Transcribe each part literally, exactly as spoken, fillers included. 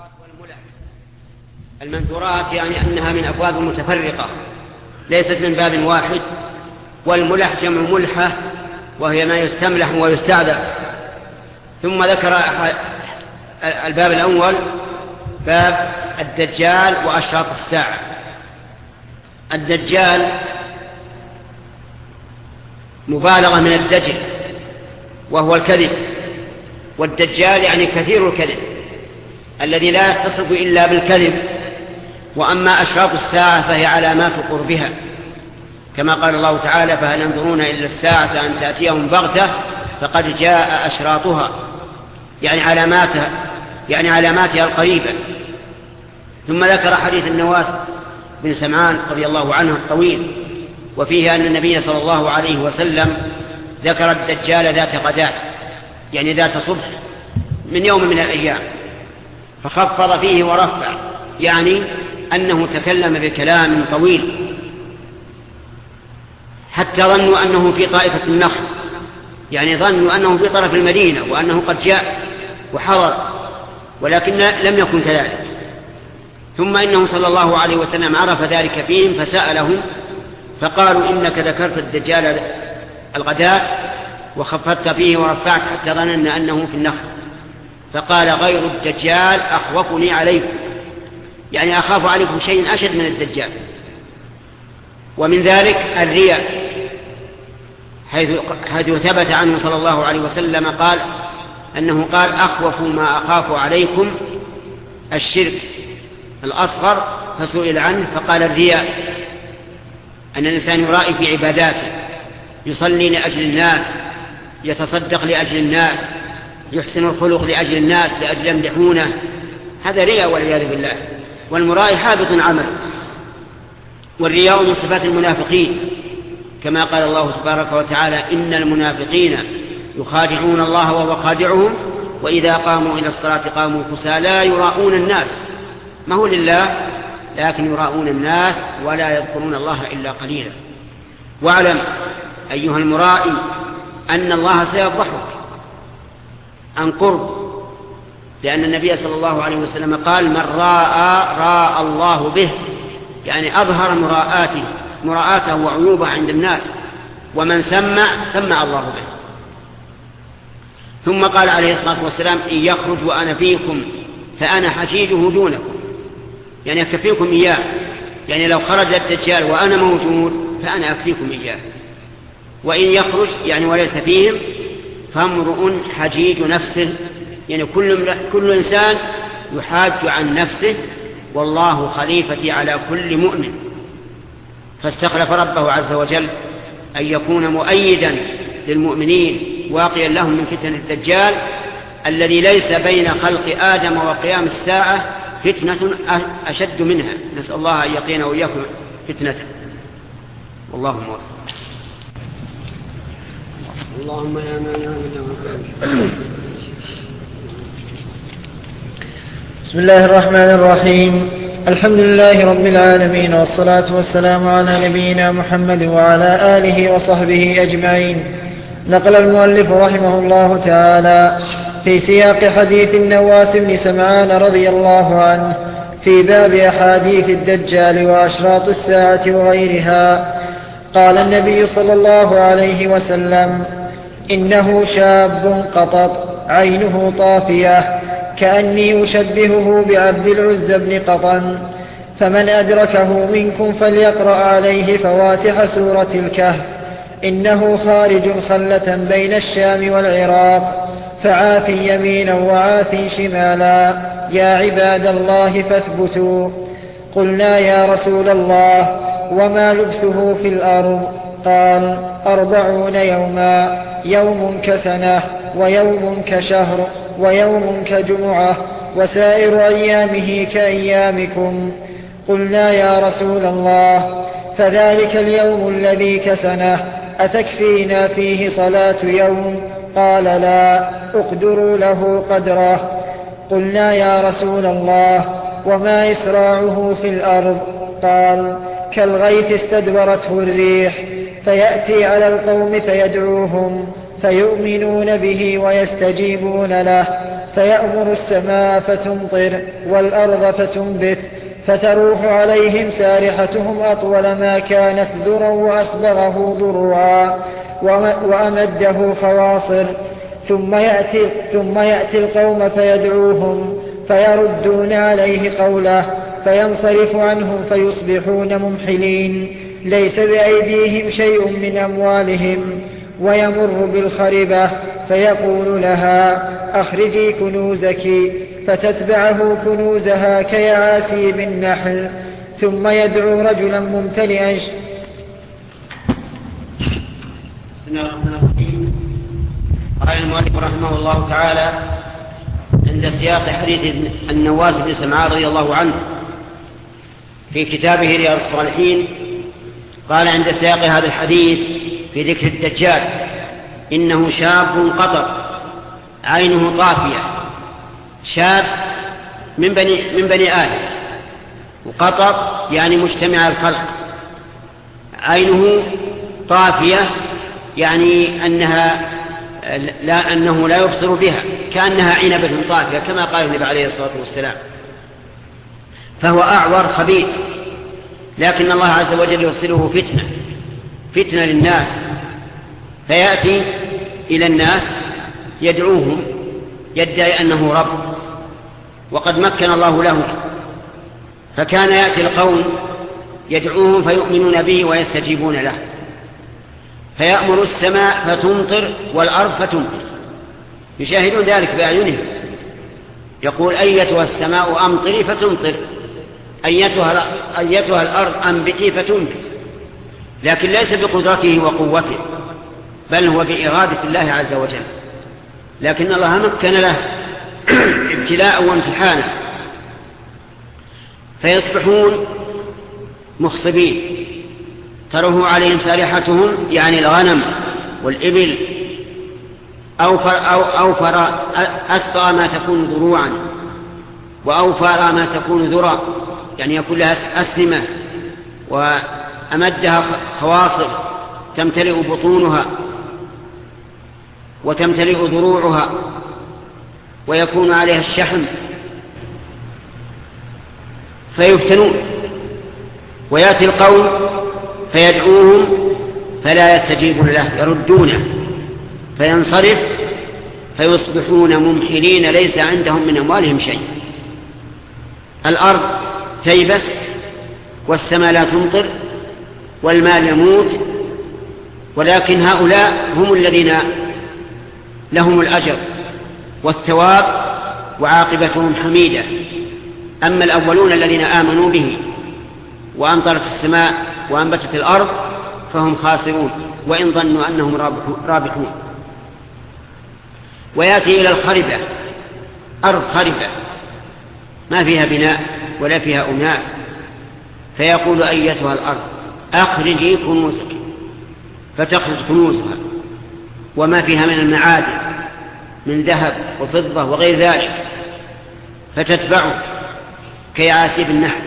والملح. المنثورات يعني أنها من أبواب متفرقة ليست من باب واحد، والملح جمع ملحة وهي ما يستملح ويستعذب. ثم ذكر الباب الأول باب الدجال وأشراط الساعة. الدجال مبالغة من الدجل وهو الكذب، والدجال يعني كثير الكذب الذي لا يتصف إلا بالكذب. وأما أشراط الساعة فهي علامات قربها، كما قال الله تعالى: فهل ينظرون إلا الساعة أن تأتيهم بغتة فقد جاء أشراطها، يعني علاماتها يعني علاماتها القريبة. ثم ذكر حديث النواس بن سمعان رضي الله عنه الطويل، وفيه أن النبي صلى الله عليه وسلم ذكر الدجال ذات غداة، يعني ذات صبح من يوم من الأيام، فخفض فيه ورفع، يعني أنه تكلم بكلام طويل حتى ظنوا أنه في طائفة النخل، يعني ظنوا أنه في طرف المدينة وأنه قد جاء وحضر، ولكن لم يكن كذلك. ثم إنه صلى الله عليه وسلم عرف ذلك فيهم فسألهم فقالوا: إنك ذكرت الدجال الغداة وخفضت فيه ورفعت حتى ظننا أنه في النخل. فقال: غير الدجال أخوفني عليكم، يعني أخاف عليكم شيء أشد من الدجال. ومن ذلك الرياء، حيث, حيث ثبت عنه صلى الله عليه وسلم قال أنه قال: أخوف ما أخاف عليكم الشرك الأصغر، فسئل عنه فقال: الرياء، أن الإنسان يرائي في عباداته، يصلي لأجل الناس، يتصدق لأجل الناس، يحسن الخلق لأجل الناس لأجل يمدحونه، هذا رياء والعياذ بالله، والمرائي حابط عمله. والرياء من صفات المنافقين، كما قال الله سبحانه وتعالى: إن المنافقين يخادعون الله وهو خادعهم وإذا قاموا إلى الصلاة قاموا كسالى لا يراءون الناس، ما هو لله لكن يراءون الناس ولا يذكرون الله إلا قليلا. واعلم أيها المرائي أن الله سيفضحك عن قرب، لأن النبي صلى الله عليه وسلم قال: من راى راى الله به، يعني أظهر مراءاته مراءاته وعيوبه عند الناس، ومن سمع سمع الله به. ثم قال عليه الصلاة والسلام: إن يخرج وأنا فيكم فأنا حجيجه دونكم، يعني أكفيكم إياه، يعني لو خرج الدجال وأنا موجود فأنا أكفيكم إياه. وإن يخرج يعني وليس فيهم فامرؤ حجيج نفسه، يعني كل, كل إنسان يحاج عن نفسه، والله خليفتي على كل مؤمن. فاستخلف ربه عز وجل أن يكون مؤيدا للمؤمنين واقيا لهم من فتن الدجال الذي ليس بين خلق آدم وقيام الساعة فتنة أشد منها. نسأل الله أن يقينا وإياكم فتنته، والله موفق. اللهم يا مانع بسم الله الرحمن الرحيم. الحمد لله رب العالمين، والصلاة والسلام على نبينا محمد وعلى آله وصحبه أجمعين. نقل المؤلف رحمه الله تعالى في سياق حديث النواس بن سمعان رضي الله عنه في باب أحاديث الدجال وأشراط الساعة وغيرها، قال النبي صلى الله عليه وسلم: إنه شاب قطط عينه طافية، كأني أشبهه بعبد العزى بن قطن، فمن أدركه منكم فليقرأ عليه فواتح سورة الكهف، إنه خارج خلة بين الشام والعراق، فعاث يمينا وعاث شمالا، يا عباد الله فاثبتوا. قلنا: يا رسول الله وما لبثه في الأرض؟ قال: أربعون يوما، يوم كسنة ويوم كشهر ويوم كجمعة، وسائر أيامه كأيامكم. قلنا: يا رسول الله فذلك اليوم الذي كسنه أتكفينا فيه صلاة يوم؟ قال: لا، اقدروا له قدره. قلنا: يا رسول الله وما إسراعه في الأرض؟ قال: كالغيث استدبرته الريح، فيأتي على القوم فيدعوهم فيؤمنون به ويستجيبون له، فيأمر السماء فتمطر والأرض فتنبت، فتروح عليهم سارحتهم أطول ما كانت ذرا وأسبغه ضرعا وأمده خواصر. ثم يأتي, ثم يأتي القوم فيدعوهم فيردون عليه قوله فينصرف عنهم فيصبحون ممحلين ليس بأيديهم شيء من أموالهم. ويمر بالخربة فيقول لها أخرجي كنوزك، فتتبعه كنوزها كيعاسيب النحل. ثم يدعو رجلا ممتلئا. بسم الله الرحمن الرحيم. قال المؤلف رحمه الله تعالى عند سياق حديث النواس بن سمعان رضي الله عنه في كتابه رياض الصالحين، قال عند سياق هذا الحديث في ذكر الدجال إنه شاب قطر عينه طافية. شاب من بني, من بني آدم، وقطر يعني مجتمع الخلق. عينه طافية يعني أنها لا أنه لا يبصر بها، كأنها عنبة طافية كما قال النبي عليه الصلاة والسلام. فهو أعور خبيث، لكن الله عز وجل يرسله فتنة فتنة للناس، فيأتي إلى الناس يدعوهم يدعي أنه رب، وقد مكن الله له. فكان يأتي القوم يدعوهم فيؤمنون به ويستجيبون له، فيأمر السماء فتمطر والأرض فتنبت. يشاهدون ذلك بأعينهم، يقول أيتها السماء أمطري فتمطر، أيتها, أيتها الأرض أنبتي فتنبت، لكن ليس بقدرته وقوته، بل هو بإرادة الله عز وجل. لكن الله مكن له ابتلاء وامتحانا، فيصبحون مخصبين تروه عليهم سارحتهم يعني الغنم والإبل، أوفر, أو أوفر أسفر ما تكون ضروعا، وأوفر ما تكون ذرا يعني يكون لها أسنمة، وأمدها خواصر تمتلئ بطونها وتمتلئ ذروعها ويكون عليها الشحم، فيفتنون. ويأتي القوم فيدعوهم فلا يستجيبون له، يردونه، فينصرف فيصبحون ممحلين ليس عندهم من أموالهم شيء. الأرض تيبس والسماء لا تمطر والمال يموت، ولكن هؤلاء هم الذين لهم الأجر والثواب وعاقبتهم حميدة. أما الأولون الذين آمنوا به وأمطرت السماء وأنبتت الأرض فهم خاسرون وإن ظنوا أنهم رابحون. ويأتي إلى الخربة، أرض خربة ما فيها بناء ولا فيها أناس، فيقول أيتها الأرض أخرجي كنوزك، فتخرج كنوزها وما فيها من المعادن من ذهب وفضة وغير ذلك، فتتبعه كيعاسيب النحل.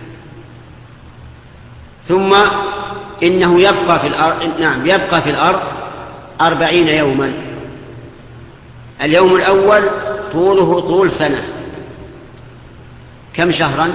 ثم إنه يبقى في الأرض نعم يبقى في الأرض أربعين يوما. اليوم الأول طوله طول سنة، كم شهرا؟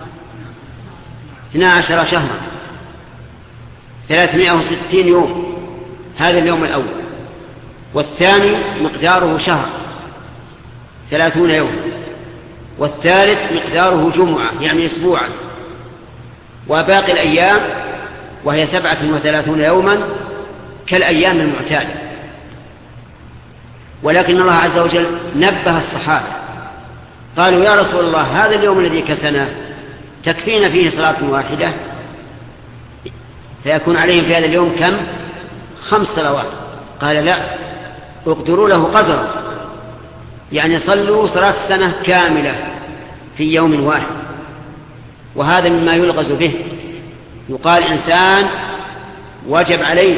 اثنا عشر شهرا، ثلاثمائة وستين يوم، هذا اليوم الأول. والثاني مقداره شهر ثلاثون يوم، والثالث مقداره جمعة يعني أسبوعا، وباقي الأيام وهي سبعة وثلاثون يوما كالأيام المعتادة. ولكن الله عز وجل نبه الصحابة، قالوا يا رسول الله هذا اليوم الذي كسنا تكفينا فيه صلاة واحدة؟ فيكون عليهم في هذا اليوم كم؟ خمس صلوات. قال لا، اقدروا له قدرا، يعني صلوا صلاة السنة كاملة في يوم واحد. وهذا مما يلغز به، يقال إنسان وجب عليه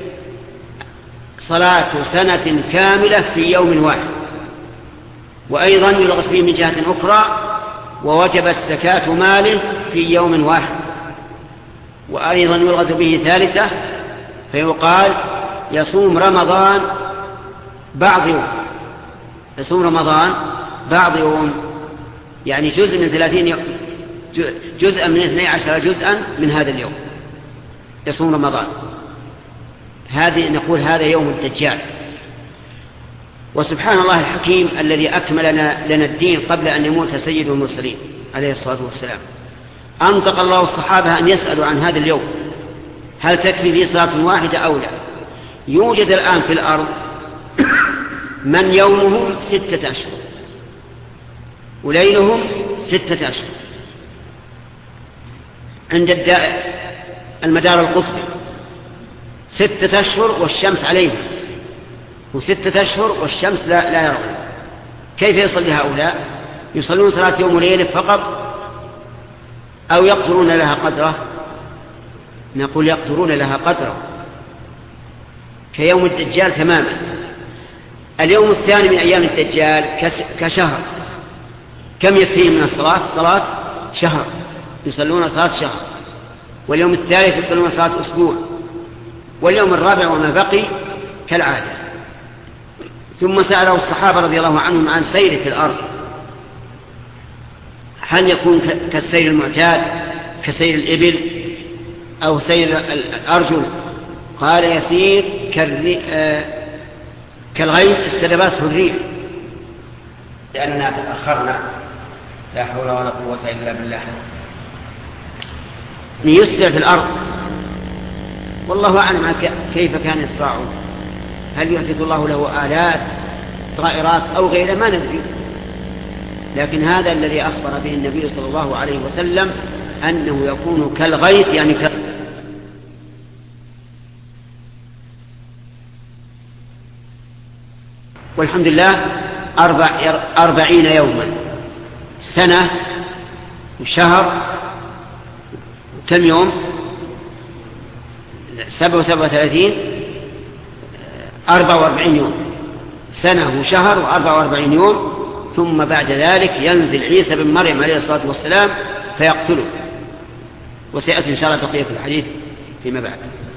صلاة سنة كاملة في يوم واحد. وأيضا يلغز به من جهة أخرى، ووجبت زكاة ماله في يوم واحد. وأيضا يلغز به ثالثة، فيقال يصوم رمضان بعض يوم، يصوم رمضان بعض يوم، يعني جزء من ثلاثين يوم، جزءا من اثني عشر جزءا من هذا اليوم يصوم رمضان. هذه نقول هذا يوم الدجال. وسبحان الله الحكيم الذي أكمل لنا الدين قبل أن يموت سيد المرسلين عليه الصلاة والسلام. أنطق الله الصحابة أن يسألوا عن هذا اليوم، هل تكفي فيه صلاة واحدة أو لا؟ يوجد الآن في الأرض من يومهم ستة أشهر وليلهم ستة أشهر عند المدار القطبي، ستة أشهر والشمس عليهم، وستة أشهر والشمس لا, لا يرون. كيف يصلي هؤلاء؟ يصلون صلاة يوم وليلة فقط أو يقدرون لها قدره؟ نقول يقدرون لها قدره كيوم الدجال تماما. اليوم الثاني من أيام الدجال كشهر، كم يكفيه من الصلاة؟ صلاة شهر، يصلون صلاة شهر. واليوم الثالث يصلون صلاة أسبوع، واليوم الرابع وما بقي كالعادة. ثم سأله الصحابة رضي الله عنهم عن سيره في الأرض، هل يكون كالسير المعتاد كسير الإبل أو سير الأرجل؟ قال يسير كالغيث استدبته الريح، لأننا تأخرنا. لا حول ولا قوة إلا بالله. يسرع في الأرض، والله أعلم كيف كان يسرعون، هل يحدث الله له آلات طائرات أو غيره ما ندري، لكن هذا الذي أخبر به النبي صلى الله عليه وسلم أنه يكون كالغيث، يعني ك... والحمد لله أربع أربعين يوما، سنة وشهر، كم يوم؟ سبع وسبع وثلاثين، أربع وأربعين يوم، سنة وشهر وأربع وأربعين يوم. ثم بعد ذلك ينزل عيسى بن مريم عليه الصلاة والسلام فيقتله، وسيأتي إن شاء الله بقية الحديث فيما بعد.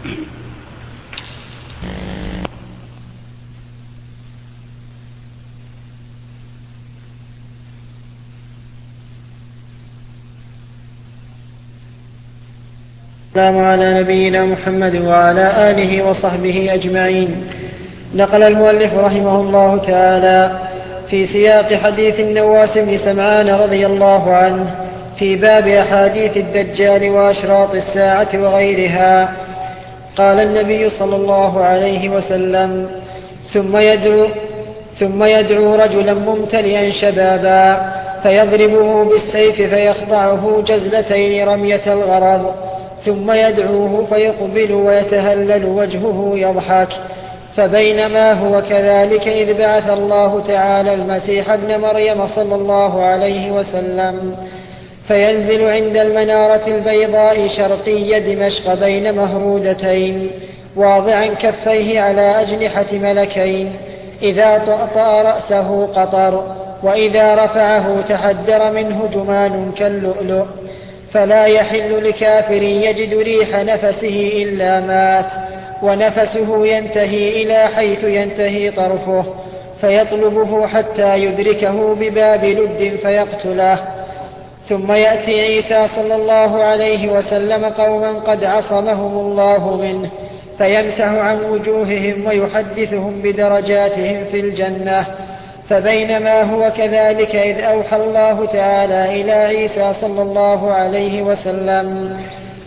السلام على نبينا محمد وعلى آله وصحبه أجمعين. نقل المؤلف رحمه الله تعالى في سياق حديث النواس بن سمعان رضي الله عنه في باب أحاديث الدجال وأشراط الساعة وغيرها، قال النبي صلى الله عليه وسلم: ثم يدعو, ثم يدعو رجلا ممتلئا شبابا فيضربه بالسيف فيخضعه جزلتين رمية الغرض، ثم يدعوه فيقبل ويتهلل وجهه يضحك. فبينما هو كذلك إذ بعث الله تعالى المسيح ابن مريم صلى الله عليه وسلم فينزل عند المنارة البيضاء شرقي دمشق بين مهرودتين واضعا كفيه على أجنحة ملكين، إذا طأطأ رأسه قطر، وإذا رفعه تحدر منه جمان كاللؤلؤ، فلا يحل لكافر يجد ريح نفسه إلا مات، ونفسه ينتهي إلى حيث ينتهي طرفه، فيطلبه حتى يدركه بباب لد فيقتله. ثم يأتي عيسى صلى الله عليه وسلم قوما قد عصمهم الله منه، فيمسح عن وجوههم ويحدثهم بدرجاتهم في الجنة. فبينما هو كذلك إذ أوحى الله تعالى إلى عيسى صلى الله عليه وسلم: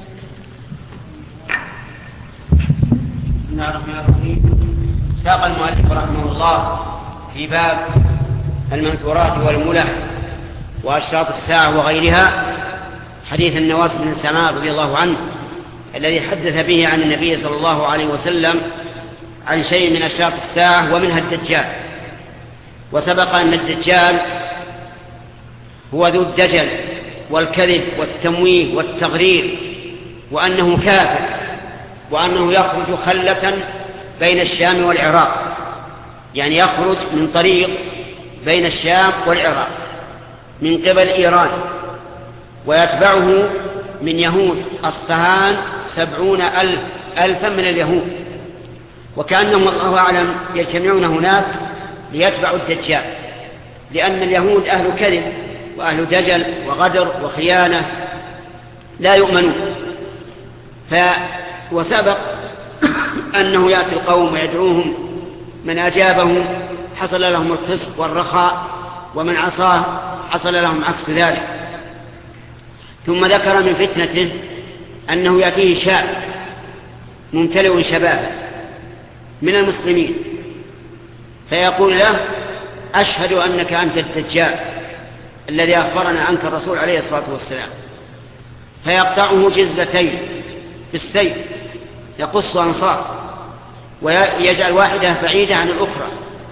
بسم الله الرحمن الرحيم. ساق المؤلف رحمه الله في باب المنثورات والملح وأشراط الساعة وغيرها حديث النواس بن سمعان رضي الله عنه الذي حدث به عن النبي صلى الله عليه وسلم عن شيء من أشراط الساعة ومنها الدجال. وسبق أن الدجال هو ذو الدجل والكذب والتمويه والتغرير، وأنه كافر، وأنه يخرج خلة بين الشام والعراق، يعني يخرج من طريق بين الشام والعراق من قبل إيران، ويتبعه من يهود أصفهان سبعون ألف ألفا من اليهود، وكأنهم الله أعلم يجتمعون هناك ليتبعوا الدجال. لأن اليهود أهل كذب وأهل دجل وغدر وخيانة لا يؤمنون. وسبق أنه يأتي القوم ويدعوهم، من أجابهم حصل لهم الخصب والرخاء، ومن عصاه حصل لهم عكس ذلك. ثم ذكر من فتنته أنه يأتيه شاب ممتلئ شبابا من المسلمين فيقول له: أشهد أنك أنت الدجال الذي أخبرنا عنك الرسول عليه الصلاة والسلام، فيقطعه جزلتين بالسيف يقص أنصار ويجعل واحدة بعيدة عن الأخرى،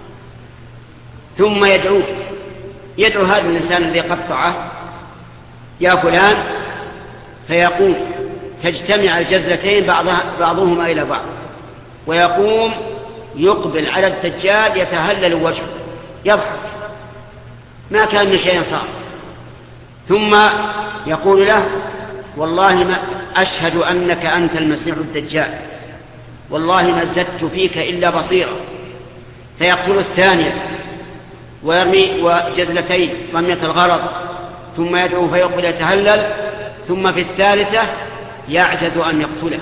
ثم يدعوه يدعو هذا الإنسان الذي قطعه: يا فلان، فيقوم تجتمع الجزلتين بعضهما إلى بعض، ويقوم يقبل على الدجال يتهلل وجهه يضحك ما كان شيئا صار، ثم يقول له: والله ما أشهد أنك أنت المسيح الدجال، والله ما ازددت فيك إلا بصيرا. فيقتل الثانية ويرمي وجزلتين رمية الغرض، ثم يدعو فيقبل يتهلل، ثم في الثالثة يعجز أن يقتله.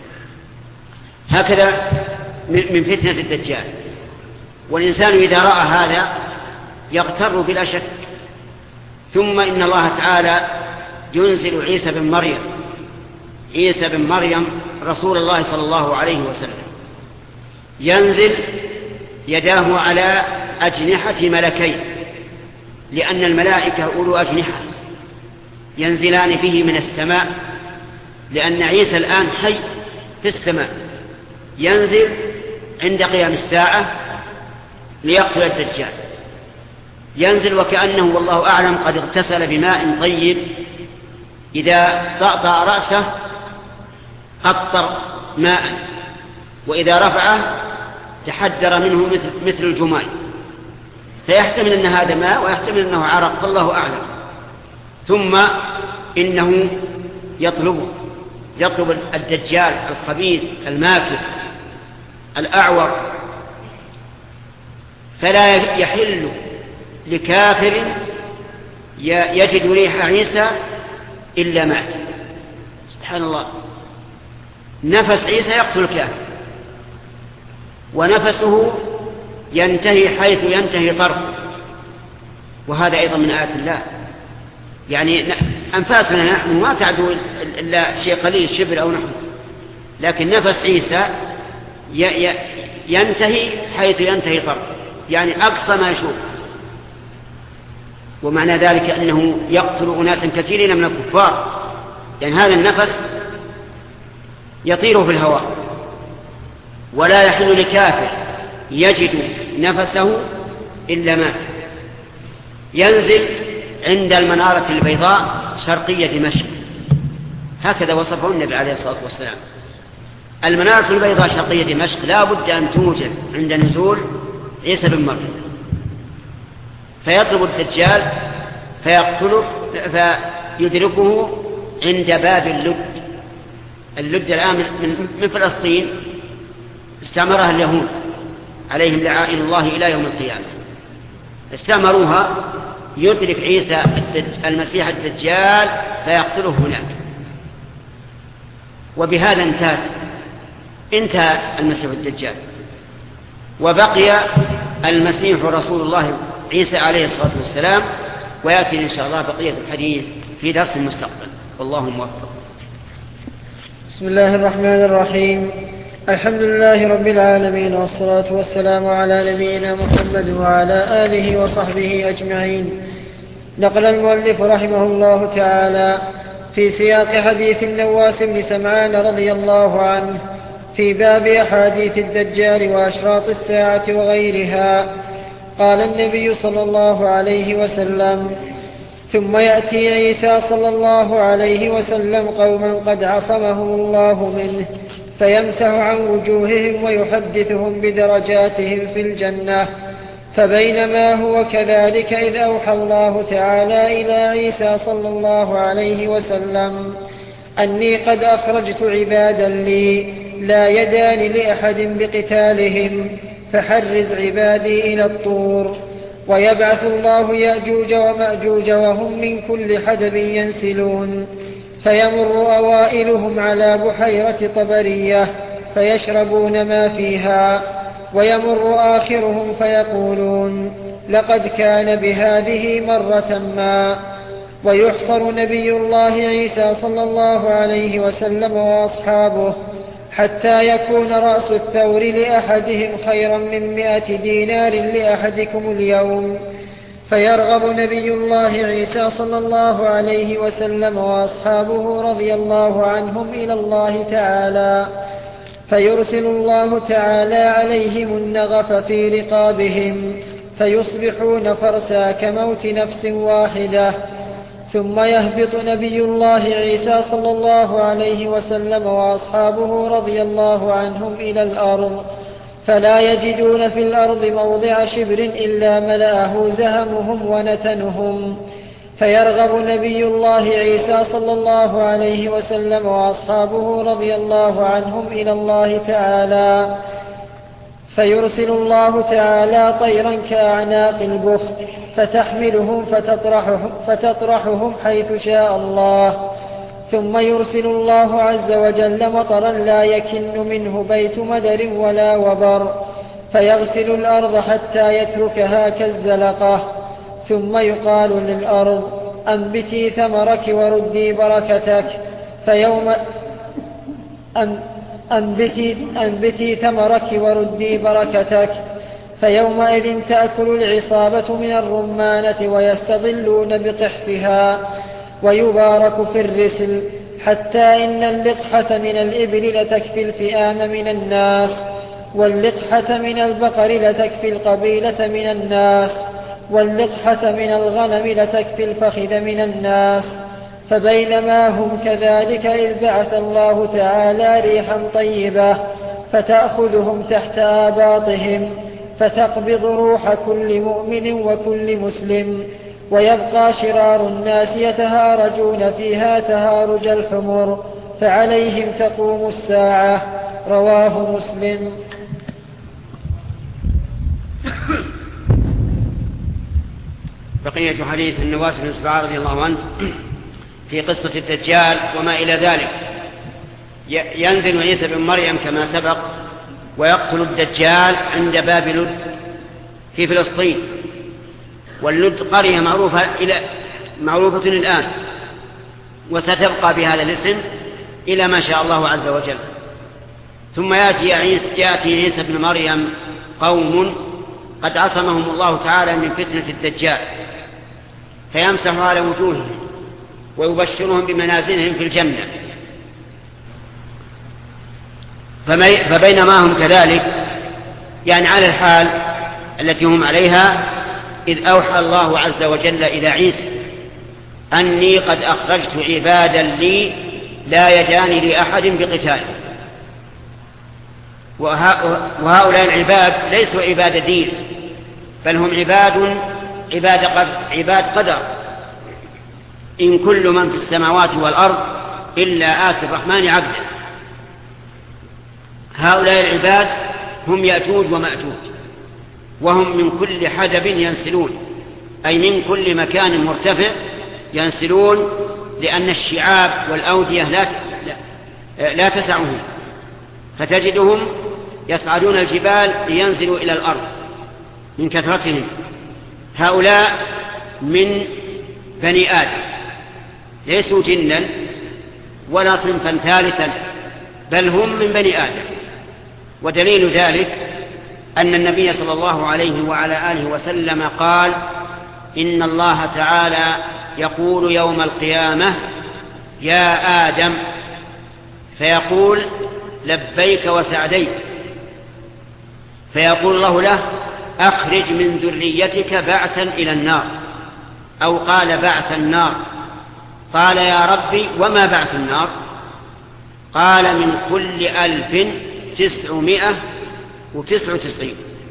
هكذا من فتنة الدجال. والإنسان إذا رأى هذا يغتر بلا شك. ثم إن الله تعالى ينزل عيسى بن مريم عيسى بن مريم رسول الله صلى الله عليه وسلم، ينزل يداه على أجنحة ملكين، لأن الملائكة أولو أجنحة ينزلان به من السماء، لأن عيسى الآن حي في السماء، ينزل عند قيام الساعة ليقتل الدجال. ينزل وكأنه والله أعلم قد اغتسل بماء طيب، إذا طأطأ رأسه قطر ماء، وإذا رفعه تحدر منه مثل, مثل الجمال، فيحتمل أن هذا ماء ويحتمل أنه عرق، فالله أعلم. ثم إنه يطلب يطلب الدجال الخبيث الماكر الأعور، فلا يحل لكافر يجد ريح عيسى إلا مات. سبحان الله، نفس عيسى يقتل الكافر، ونفسه ينتهي حيث ينتهي طرفه، وهذا أيضا من آيات الله. يعني أنفاسنا نحن ما تعدو إلا شيء قليل شبر أو نحن، لكن نفس عيسى ينتهي حيث ينتهي طرفه، يعني أقصى ما يشوف. ومعنى ذلك أنه يقتل أناسا كثيرين من الكفار، يعني هذا النفس يطير في الهواء، ولا يحل لكافر يجد نفسه إلا مات. ينزل عند المنارة البيضاء شرقية دمشق، هكذا وصفه النبي عليه الصلاة والسلام. المنارة البيضاء شرقية دمشق لا بد أن توجد عند نزول عيسى بن مريم، فيطلب الدجال فيقتله فيدركه عند باب اللد. اللد الآن من فلسطين استعمرها اليهود عليهم لعائن الله إلى يوم القيامة، استعمروها. يدرك عيسى المسيح الدجال فيقتله هناك، وبهذا انتهت انتهى المسيح الدجال، وبقي المسيح رسول الله عيسى عليه الصلاة والسلام. ويأتي إن شاء الله بقية الحديث في درس المستقبل، والله موفق. بسم الله الرحمن الرحيم. الحمد لله رب العالمين، والصلاة والسلام على نبينا محمد وعلى آله وصحبه أجمعين. نقل المؤلف رحمه الله تعالى في سياق حديث النواس بن سمعان رضي الله عنه في باب أحاديث الدجال وأشراط الساعة وغيرها، قال النبي صلى الله عليه وسلم: ثم يأتي عيسى صلى الله عليه وسلم قوما قد عصمهم الله منه، فيمسح عن وجوههم ويحدثهم بدرجاتهم في الجنة. فبينما هو كذلك إذ أوحى الله تعالى إلى عيسى صلى الله عليه وسلم: أني قد أخرجت عبادا لي لا يدان لأحد بقتالهم، فحرز عبادي إلى الطور. ويبعث الله يأجوج ومأجوج وهم من كل حدب ينسلون، فيمر أوائلهم على بحيرة طبرية فيشربون ما فيها، ويمر آخرهم فيقولون لقد كان بهذه مرة ما. ويحصر نبي الله عيسى صلى الله عليه وسلم وأصحابه حتى يكون رأس الثور لأحدهم خيرا من مئة دينار لأحدكم اليوم، فيرغب نبي الله عيسى صلى الله عليه وسلم وأصحابه رضي الله عنهم إلى الله تعالى، فيرسل الله تعالى عليهم النغف في رقابهم فيصبحون فرسا كموت نفس واحدة. ثم يهبط نبي الله عيسى صلى الله عليه وسلم وأصحابه رضي الله عنهم إلى الأرض، فلا يجدون في الأرض موضع شبر إلا ملأه زهمهم ونتنهم، فيرغب نبي الله عيسى صلى الله عليه وسلم وأصحابه رضي الله عنهم إلى الله تعالى، فيرسل الله تعالى طيرا كأعناق البخت فتحملهم فتطرحهم, فتطرحهم حيث شاء الله، ثم يرسل الله عز وجل مطرا لا يكن منه بيت مدر ولا وبر، فيغسل الأرض حتى يتركها كالزلقة، ثم يقال للأرض أنبتي ثمرك وردي بركتك، فيوم أن أنبتي, أنبتي ثمرك وردي بركتك، فيومئذ تأكل العصابة من الرمانة ويستظلون بقحفها، ويبارك في الرسل، حتى إن اللقحة من الإبل لتكفي الفئام من الناس، واللقحة من البقر لتكفي القبيلة من الناس، واللقحة من الغنم لتكفي الفخذ من الناس. فبينما هم كذلك إذ بعث الله تعالى ريحا طيبة فتأخذهم تحت آباطهم، فتقبض روح كل مؤمن وكل مسلم، ويبقى شرار الناس يتهارجون فيها تهارج الحمر، فعليهم تقوم الساعة. رواه مسلم. بقية حديث النواس بن سبعان رضي الله عنه في قصة الدجال وما إلى ذلك. ينزل عيسى بن مريم كما سبق ويقتل الدجال عند باب لد في فلسطين، واللد قرية معروفة, إلى معروفة الآن، وستبقى بهذا الاسم إلى ما شاء الله عز وجل. ثم يأتي عيسى, يأتي عيسى بن مريم قوم قد عصمهم الله تعالى من فتنة الدجال، فيمسح على وجوههم ويبشرهم بمنازلهم في الجنة. فبينما هم كذلك يعني على الحال التي هم عليها إذ أوحى الله عز وجل إلى عيسى أني قد أخرجت عبادا لي لا يدان لأحد بقتال. وهؤلاء العباد ليسوا عباد دين، بل هم عباد عباد قدر, عباد قدر. إن كل من في السماوات والأرض إلا آتي الرحمن عبدا. هؤلاء العباد هم يأجوج ومأجوج، وهم من كل حدب ينسلون، أي من كل مكان مرتفع ينسلون، لأن الشعاب والأودية لا, لا, لا تسعهم، فتجدهم يصعدون الجبال لينزلوا إلى الأرض من كثرتهم. هؤلاء من بني آدم، ليسوا جنا ولا صنفا ثالثا، بل هم من بني آدم. ودليل ذلك أن النبي صلى الله عليه وعلى آله وسلم قال إن الله تعالى يقول يوم القيامة يا آدم، فيقول لبيك وسعديك، فيقول الله له أخرج من ذريتك بعثا إلى النار، أو قال بعث النار. قال يا ربي وما بعث النار؟ قال من كل ألف تسعمائة وتسعة وتسعين،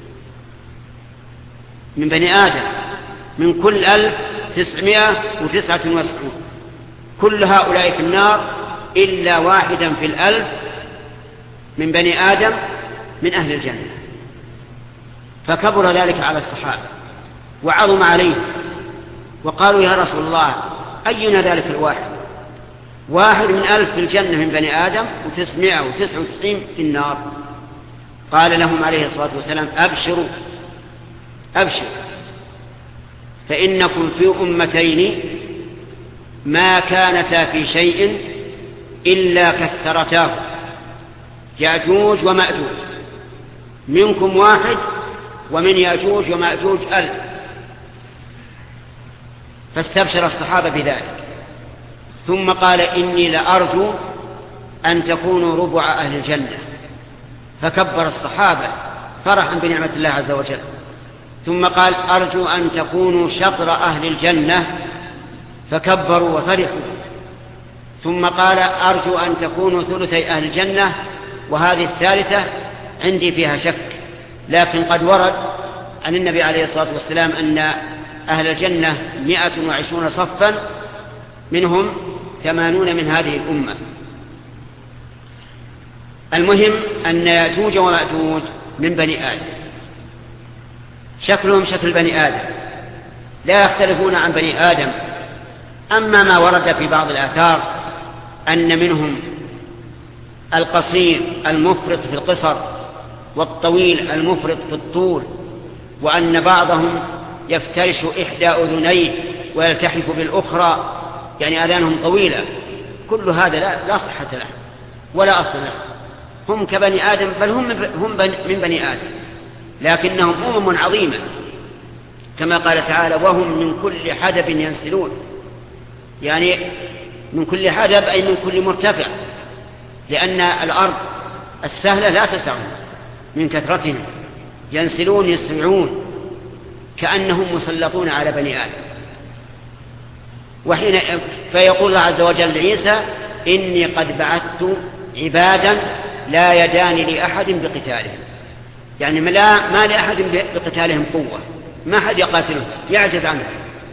من بني آدم من كل ألف تسعمائة وتسعة وتسعين، كل هؤلاء في النار إلا واحدا في الألف من بني آدم من أهل الجنة. فكبر ذلك على الصحابة، وعظم عليه، وقالوا يا رسول الله أينا ذلك الواحد؟ واحد من ألف في الجنة من بني آدم وتسعمائة وتسعة وتسعين في النار. قال لهم عليه الصلاة والسلام أبشروا أبشروا فإنكم في أمتين ما كانتا في شيء إلا كثرتاه، يأجوج ومأجوج، منكم واحد ومن يأجوج ومأجوج ألف. فاستبشر الصحابة بذلك، ثم قال إني لأرجو أن تكونوا ربع أهل الجنة، فكبر الصحابة فرحا بنعمة الله عز وجل. ثم قال أرجو أن تكونوا شطر أهل الجنة، فكبروا وفرحوا. ثم قال أرجو أن تكونوا ثلثي أهل الجنة، وهذه الثالثة عندي فيها شك، لكن قد ورد عن النبي عليه الصلاة والسلام أن أهل الجنة مئة وعشرون صفا، منهم ثمانون من هذه الأمة. المهم أن يأجوج ومأجوج من بني آدم، شكلهم شكل بني آدم، لا يختلفون عن بني آدم. أما ما ورد في بعض الآثار أن منهم القصير المفرط في القصر والطويل المفرط في الطول، وأن بعضهم يفترش إحدى أذنيه ويلتحف بالأخرى، يعني آذانهم طويلة. كل هذا لا, لا صحة له ولا أصل له. هم كبني آدم، بل هم من بني آدم، لكنهم أمم عظيمة، كما قال تعالى وهم من كل حدب ينسلون، يعني من كل حدب أي من كل مرتفع، لأن الأرض السهلة لا تسعهم من كثرتهم، ينسلون يسرعون كأنهم مسلطون على بني آدم. وحين فيقول الله عز وجل لعيسى إني قد بعثت عبادا لا يدان لأحد بقتالهم، يعني لا ما لأحد بقتالهم قوة، ما أحد يقاتلهم يعجز عنه،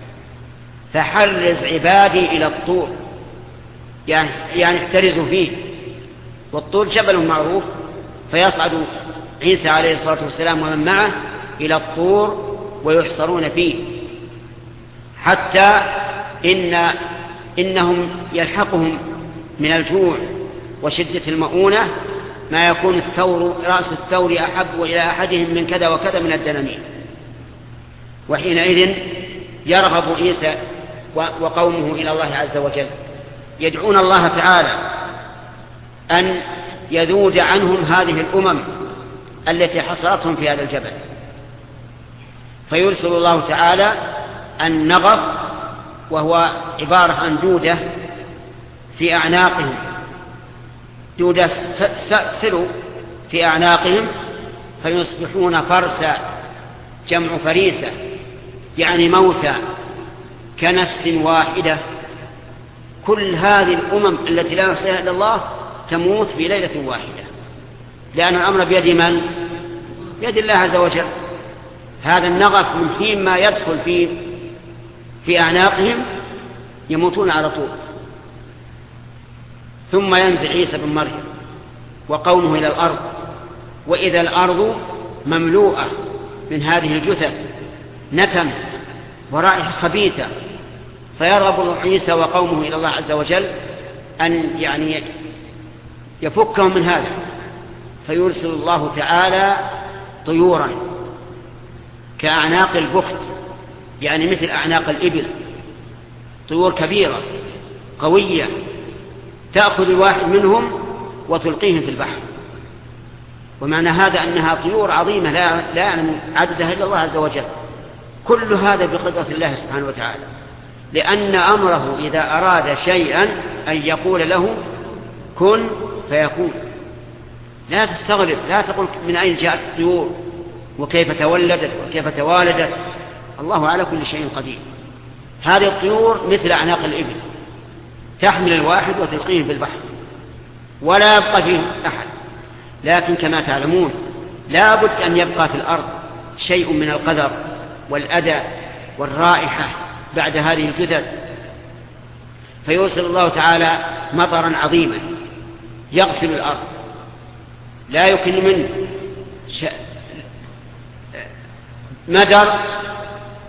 فحرز عبادي إلى الطور، يعني, يعني احترزوا فيه. والطور جبل معروف، فيصعد عيسى عليه الصلاة والسلام ومن معه إلى الطور ويحصرون فيه، حتى إن إنهم يلحقهم من الجوع وشدة المؤونة ما يكون الثور رأس الثور أحب إلى أحدهم من كذا وكذا من الدنانير. وحينئذ يرغب عيسى وقومه إلى الله عز وجل، يدعون الله تعالى أن يذود عنهم هذه الأمم التي حصرتهم في هذا الجبل، فيرسل الله تعالى النغف، وهو عبارة عن دودة في أعناقهم، دودة سلو في أعناقهم، فيصبحون فرسا، جمع فريسة، يعني موتى كنفس واحدة. كل هذه الأمم التي لا يحصيها إلا الله تموت في ليلة واحدة، لأن الأمر بيد من؟ بيد الله عز وجل. هذا النغف من حين ما يدخل في في أعناقهم يموتون على طول. ثم ينزل عيسى بن مريم وقومه إلى الأرض، وإذا الأرض مملوءة من هذه الجثث نتن ورائحة خبيثة، فيرغب عيسى وقومه إلى الله عز وجل أن يعني يفكهم من هذا، فيرسل الله تعالى طيورا كأعناق البخت، يعني مثل أعناق الإبل، طيور كبيرة قوية تأخذ الواحد منهم وتلقيهم في البحر. ومعنى هذا أنها طيور عظيمة لا, لا يعلم عددها إلا الله عز وجل. كل هذا بقدرة الله سبحانه وتعالى، لأن أمره إذا أراد شيئا أن يقول له كن فيكون. لا تستغرب، لا تقول من أين جاءت الطيور وكيف تولدت وكيف توالدت، الله على كل شيء قدير. هذه الطيور مثل أعناق الإبل تحمل الواحد وتلقيه بالبحر ولا يبقى فيه أحد. لكن كما تعلمون لا بد أن يبقى في الأرض شيء من القدر والأذى والرائحة بعد هذه الجثث، فيرسل الله تعالى مطرا عظيما يغسل الأرض لا يكن منه مدر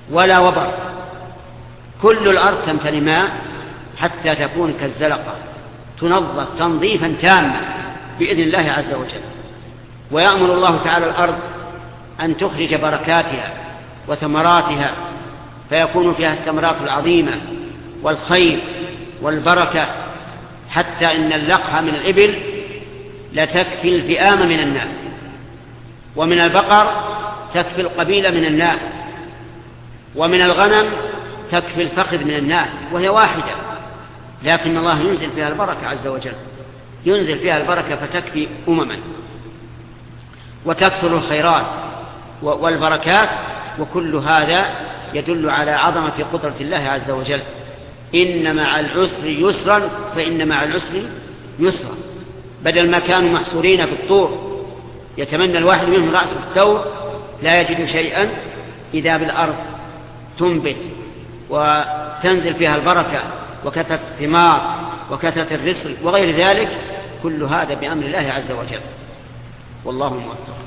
ولا وبر، كل الأرض تمتلئ ماء حتى تكون كالزلقة، تنظف تنظيفا تاما بإذن الله عز وجل. ويأمر الله تعالى الأرض أن تخرج بركاتها وثمراتها، فيكون فيها الثمرات العظيمة والخير والبركة، حتى إن اللقحة من الإبل لتكفي الفئام من الناس، ومن البقر تكفي القبيلة من الناس، ومن الغنم تكفي الفخذ من الناس، وهي واحدة، لكن الله ينزل فيها البركة عز وجل، ينزل فيها البركة فتكفي أمما، وتكثر الخيرات والبركات. وكل هذا يدل على عظمة قدرة الله عز وجل. إن مع العسر يسرا فإن مع العسر يسرا. بدل ما كانوا محصورين في الطور يتمنى الواحد منهم رأس الثور لا يجد شيئا، إذا بالأرض تنبت وتنزل فيها البركة وكثرة الثمار وكثرة الرزق وغير ذلك، كل هذا بأمر الله عز وجل، والله موفق.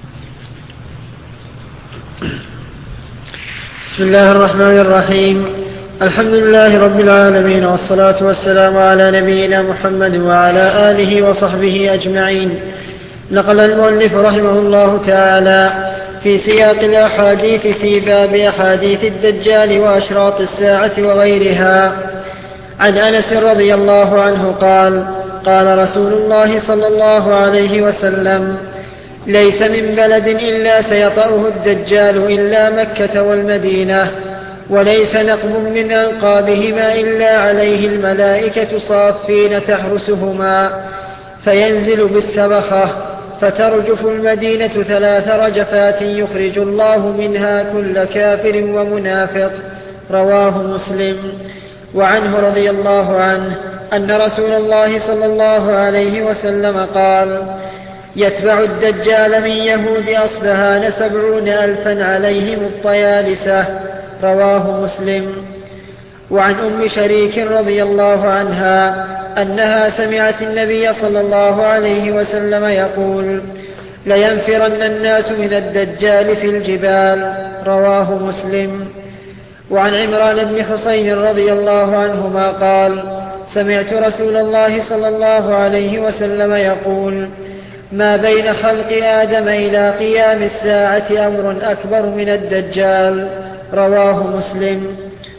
بسم الله الرحمن الرحيم. الحمد لله رب العالمين، والصلاة والسلام على نبينا محمد وعلى آله وصحبه أجمعين. نقل المؤلف رحمه الله تعالى في سياق الأحاديث في باب أحاديث الدجال وأشراط الساعة وغيرها عن أنس رضي الله عنه قال: قال رسول الله صلى الله عليه وسلم: ليس من بلد إلا سيطأه الدجال إلا مكة والمدينة، وليس نقب من أنقابهما إلا عليه الملائكة صافين تحرسهما، فينزل بالسبخة فترجف المدينة ثلاث رجفات يخرج الله منها كل كافر ومنافق. رواه مسلم. وعنه رضي الله عنه أن رسول الله صلى الله عليه وسلم قال: يتبع الدجال من يهود أصبهان سبعون ألفا عليهم الطيالسة. رواه مسلم. وعن أم شريك رضي الله عنها أنها سمعت النبي صلى الله عليه وسلم يقول: لينفرن الناس من الدجال في الجبال. رواه مسلم. وعن عمران بن حسين رضي الله عنهما قال: سمعت رسول الله صلى الله عليه وسلم يقول: ما بين خلق آدم إلى قيام الساعة أمر أكبر من الدجال. رواه مسلم.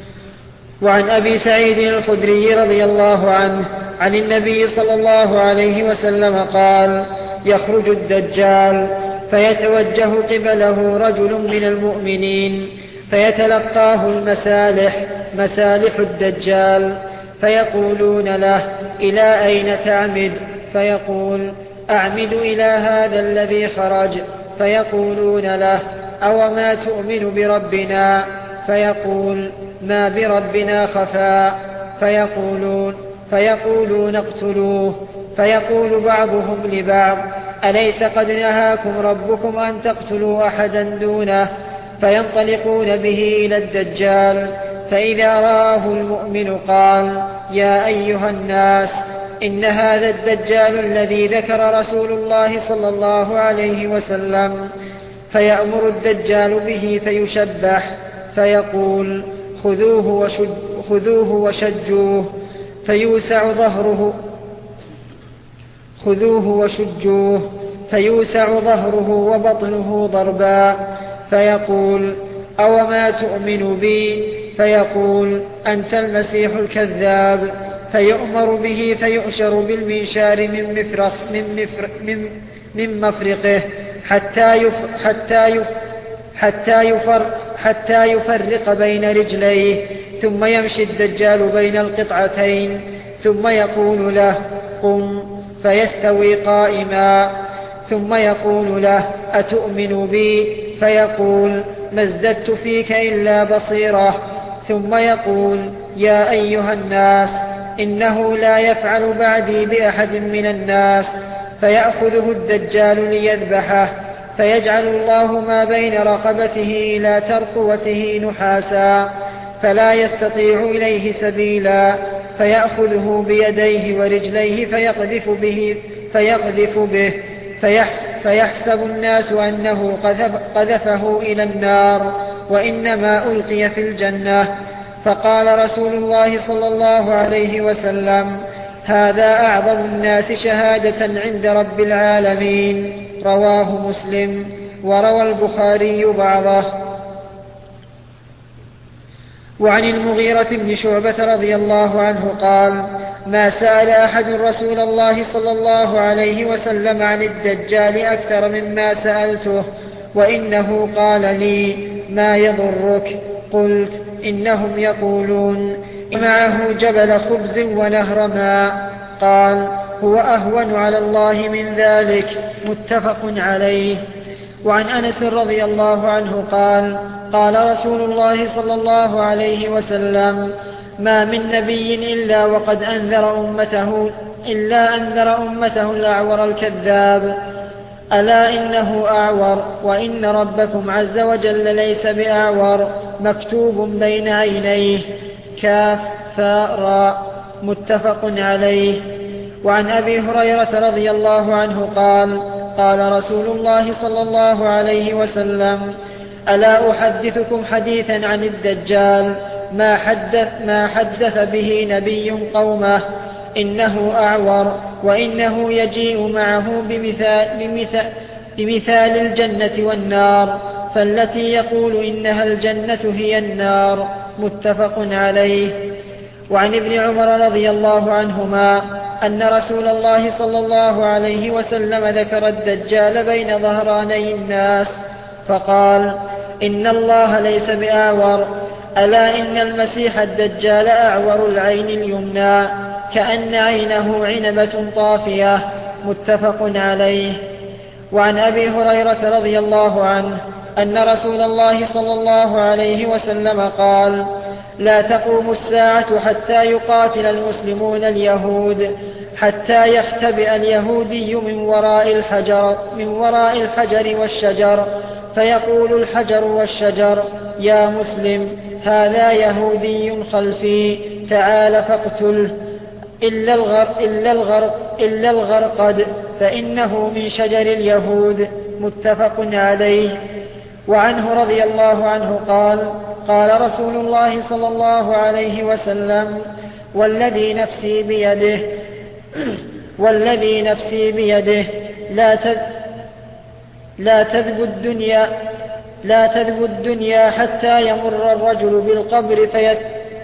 وعن أبي سعيد الخدري رضي الله عنه عن النبي صلى الله عليه وسلم قال: يخرج الدجال فيتوجه قبله رجل من المؤمنين فيتلقاه المسالح مسالح الدجال، فيقولون له: إلى أين تعمد؟ فيقول: أعمد إلى هذا الذي خرج. فيقولون له: أو ما تؤمن بربنا؟ فيقول: ما بربنا خفاء. فيقولون فيقولون اقتلوه. فيقول بعضهم لبعض: أليس قد نهاكم ربكم أن تقتلوا أحدا دونه؟ فينطلقون به إلى الدجال، فإذا رآه المؤمن قال: يا أيها الناس، إن هذا الدجال الذي ذكر رسول الله صلى الله عليه وسلم. فيأمر الدجال به فيشبح، فيقول: خذوه, وشج خذوه وشجوه فيوسع ظهره خذوه وشجوه فيوسع ظهره وبطنه ضربا. فيقول: أو ما تؤمن بي؟ فيقول: أنت المسيح الكذاب. فيؤمر به فيؤشر بالمنشار من مفرق من مفرق من, من مفرقه حتى يف حتى يف حتى يفر حتى يفرق بين رجليه، ثم يمشي الدجال بين القطعتين، ثم يقول له: قم. فيستوي قائما، ثم يقول له: أتؤمن بي؟ فيقول: ما ازددت فيك إلا بصيرة. ثم يقول: يا أيها الناس، إنه لا يفعل بعدي بأحد من الناس. فيأخذه الدجال ليذبحه، فيجعل الله ما بين رقبته إلى ترقوته نحاسا، فلا يستطيع إليه سبيلا. فيأخذه بيديه ورجليه فيقذف به فيقذف به فيحسب الناس أنه قذفه إلى النار، وإنما ألقي في الجنة. فقال رسول الله صلى الله عليه وسلم: هذا أعظم الناس شهادة عند رب العالمين. رواه مسلم. وروى البخاري بعضه. وعن المغيرة بن شعبة رضي الله عنه قال: ما سأل أحد رسول الله صلى الله عليه وسلم عن الدجال أكثر مما سألته، وإنه قال لي: ما يضرك؟ قلت: إنهم يقولون معه جبل خبز ونهر ماء. قال: هو أهون على الله من ذلك. متفق عليه. وعن أنس رضي الله عنه قال: قال رسول الله صلى الله عليه وسلم: ما من نبي إلا وقد أنذر أمته إلا أنذر أمته الأعور الكذاب. ألا إنه أعور، وإن ربكم عز وجل ليس بأعور، مكتوب بين عينيه. كاف فاء راء. متفق عليه. وعن أبي هريرة رضي الله عنه قال: قال رسول الله صلى الله عليه وسلم: ألا أحدثكم حديثا عن الدجال ما حدث, ما حدث به نبي قومه؟ إنه أعور، وإنه يجيء معه بمثال, بمثال, بمثال الجنة والنار، فالتي يقول إنها الجنة هي النار. متفق عليه. وعن ابن عمر رضي الله عنهما أن رسول الله صلى الله عليه وسلم ذكر الدجال بين ظهراني الناس فقال: إن الله ليس بأعور، ألا إن المسيح الدجال أعور العين اليمنى كأن عينه عنبة طافية. متفق عليه. وعن أبي هريرة رضي الله عنه أن رسول الله صلى الله عليه وسلم قال: لا تقوم الساعة حتى يقاتل المسلمون اليهود، حتى يختبئ اليهودي من وراء الحجر من وراء الحجر والشجر، فيقول الحجر والشجر: يا مسلم، هذا يهودي خلفي، تعال فاقتله، إلا الغر إلا الغر إلا الغرقد، فإنه من شجر اليهود. متفق عليه. وعنه رضي الله عنه قال: قال رسول الله صلى الله عليه وسلم: والذي نفسي بيده والذي نفسي بيده لا تذ لا تذب الدنيا لا تذب الدنيا حتى يمر الرجل بالقبر فيت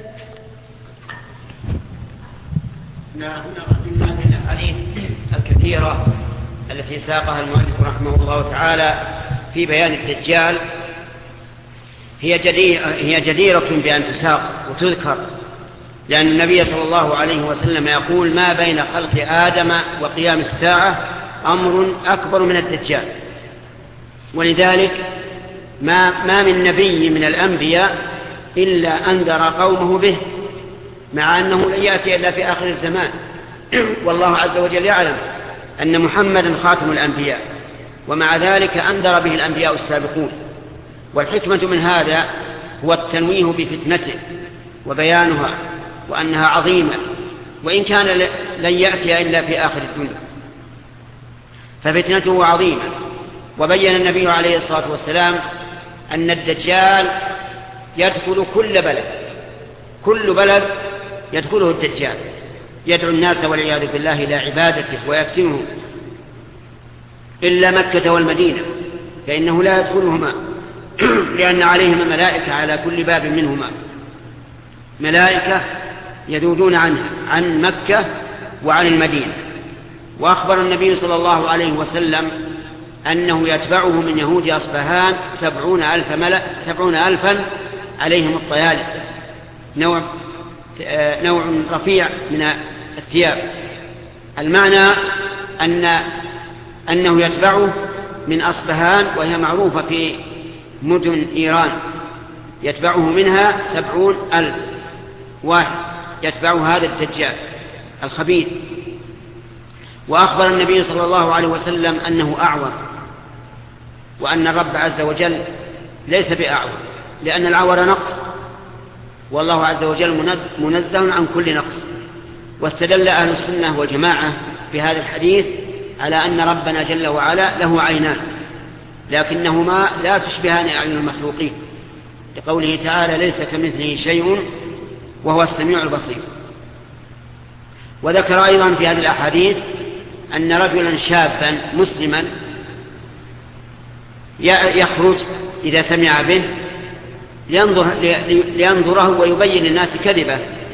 نعم. من هذه الأحاديث الكثيرة التي ساقها المؤلف رحمه الله تعالى في بيان الدجال هي جديرة, هي جديرة بأن تساق وتذكر، لأن النبي صلى الله عليه وسلم يقول: ما بين خلق آدم وقيام الساعة أمر أكبر من الدجال. ولذلك ما, ما من نبي من الأنبياء إلا أنذر قومه به، مع أنه لن يأتي إلا في آخر الزمان. والله عز وجل يعلم أن محمدا خاتم الأنبياء، ومع ذلك أنذر به الأنبياء السابقون. والحكمة من هذا هو التنويه بفتنته وبيانها، وأنها عظيمة، وإن كان لن يأتي إلا في آخر الدنيا، ففتنته عظيمة. وبين النبي عليه الصلاة والسلام أن الدجال يدخل كل بلد، كل بلد يدخله الدجال، يدعو الناس والعياذ بالله إلى عبادته ويفتنهم، إلا مكة والمدينة فإنه لا يدخلهما، لأن عليهما ملائكة على كل باب منهما، ملائكة يذودون عنها عن مكة وعن المدينة. وأخبر النبي صلى الله عليه وسلم أنه يتبعه من يهود أصبهان سبعون, ألف ملأ سبعون ألفا عليهم الطيالسة، نوع, نوع رفيع من الثياب. المعنى أن أنه يتبعه من أصبهان، وهي معروفة في مدن إيران، يتبعه منها سبعون ألف واحد يتبع هذا الدجال الخبيث. وأخبر النبي صلى الله عليه وسلم أنه أعور، وأن الرب عز وجل ليس بأعور، لأن العور نقص، والله عز وجل منزه عن كل نقص. واستدل أهل السنة والجماعة بهذا الحديث على أن ربنا جل وعلا له عينان، لكنهما لا تشبهان أعين المخلوقين، لقوله تعالى ليس كمثله شيء وهو السميع البصير. وذكر أيضا في هذه الأحاديث أن رجلا شابا مسلما يخرج إذا سمع به لينظر لينظره ويبين للناس كذبه،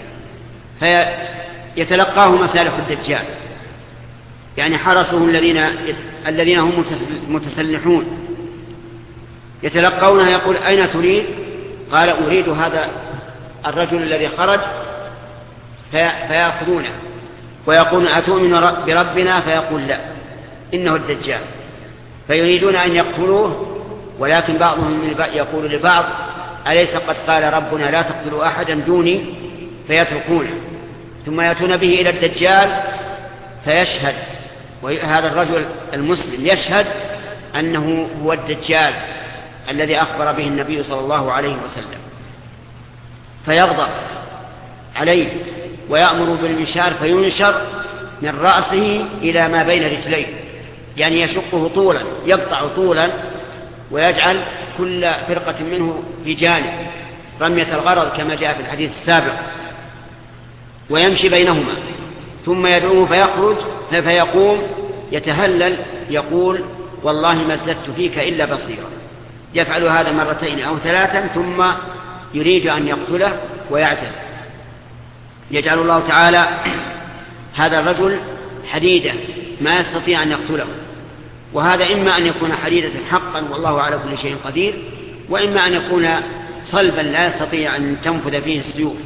فيتلقاه مسالح الدجال، يعني حرسه الذين الذين هم متسلحون يتلقونه، يقول أين تريد؟ قال أريد هذا الرجل الذي خرج، فيأخذونه ويقول أتؤمن بربنا؟ فيقول لا إنه الدجال، فيريدون أن يقتلوه، ولكن بعضهم يقول لبعض أليس قد قال ربنا لا تقتلوا أحدا دوني؟ فيتركونه، ثم يأتون به إلى الدجال فيشهد، وهذا الرجل المسلم يشهد أنه هو الدجال الذي أخبر به النبي صلى الله عليه وسلم، فيغضب عليه ويأمر بالمنشار فينشر من رأسه إلى ما بين رجليه، يعني يشقه طولا، يقطع طولا ويجعل كل فرقة منه في جانب رمية الغرض كما جاء في الحديث السابق، ويمشي بينهما، ثم يدعوه فيخرج فيقوم يتهلل يقول والله ما ازددت فيك إلا بصيرا. يفعل هذا مرتين أو ثلاثا ثم يريد أن يقتله ويعجز، يجعل الله تعالى هذا الرجل حديدة ما يستطيع أن يقتله، وهذا إما أن يكون حديدة حقا والله على كل شيء قدير، وإما أن يكون صلبا لا يستطيع أن تنفذ فيه السيوف.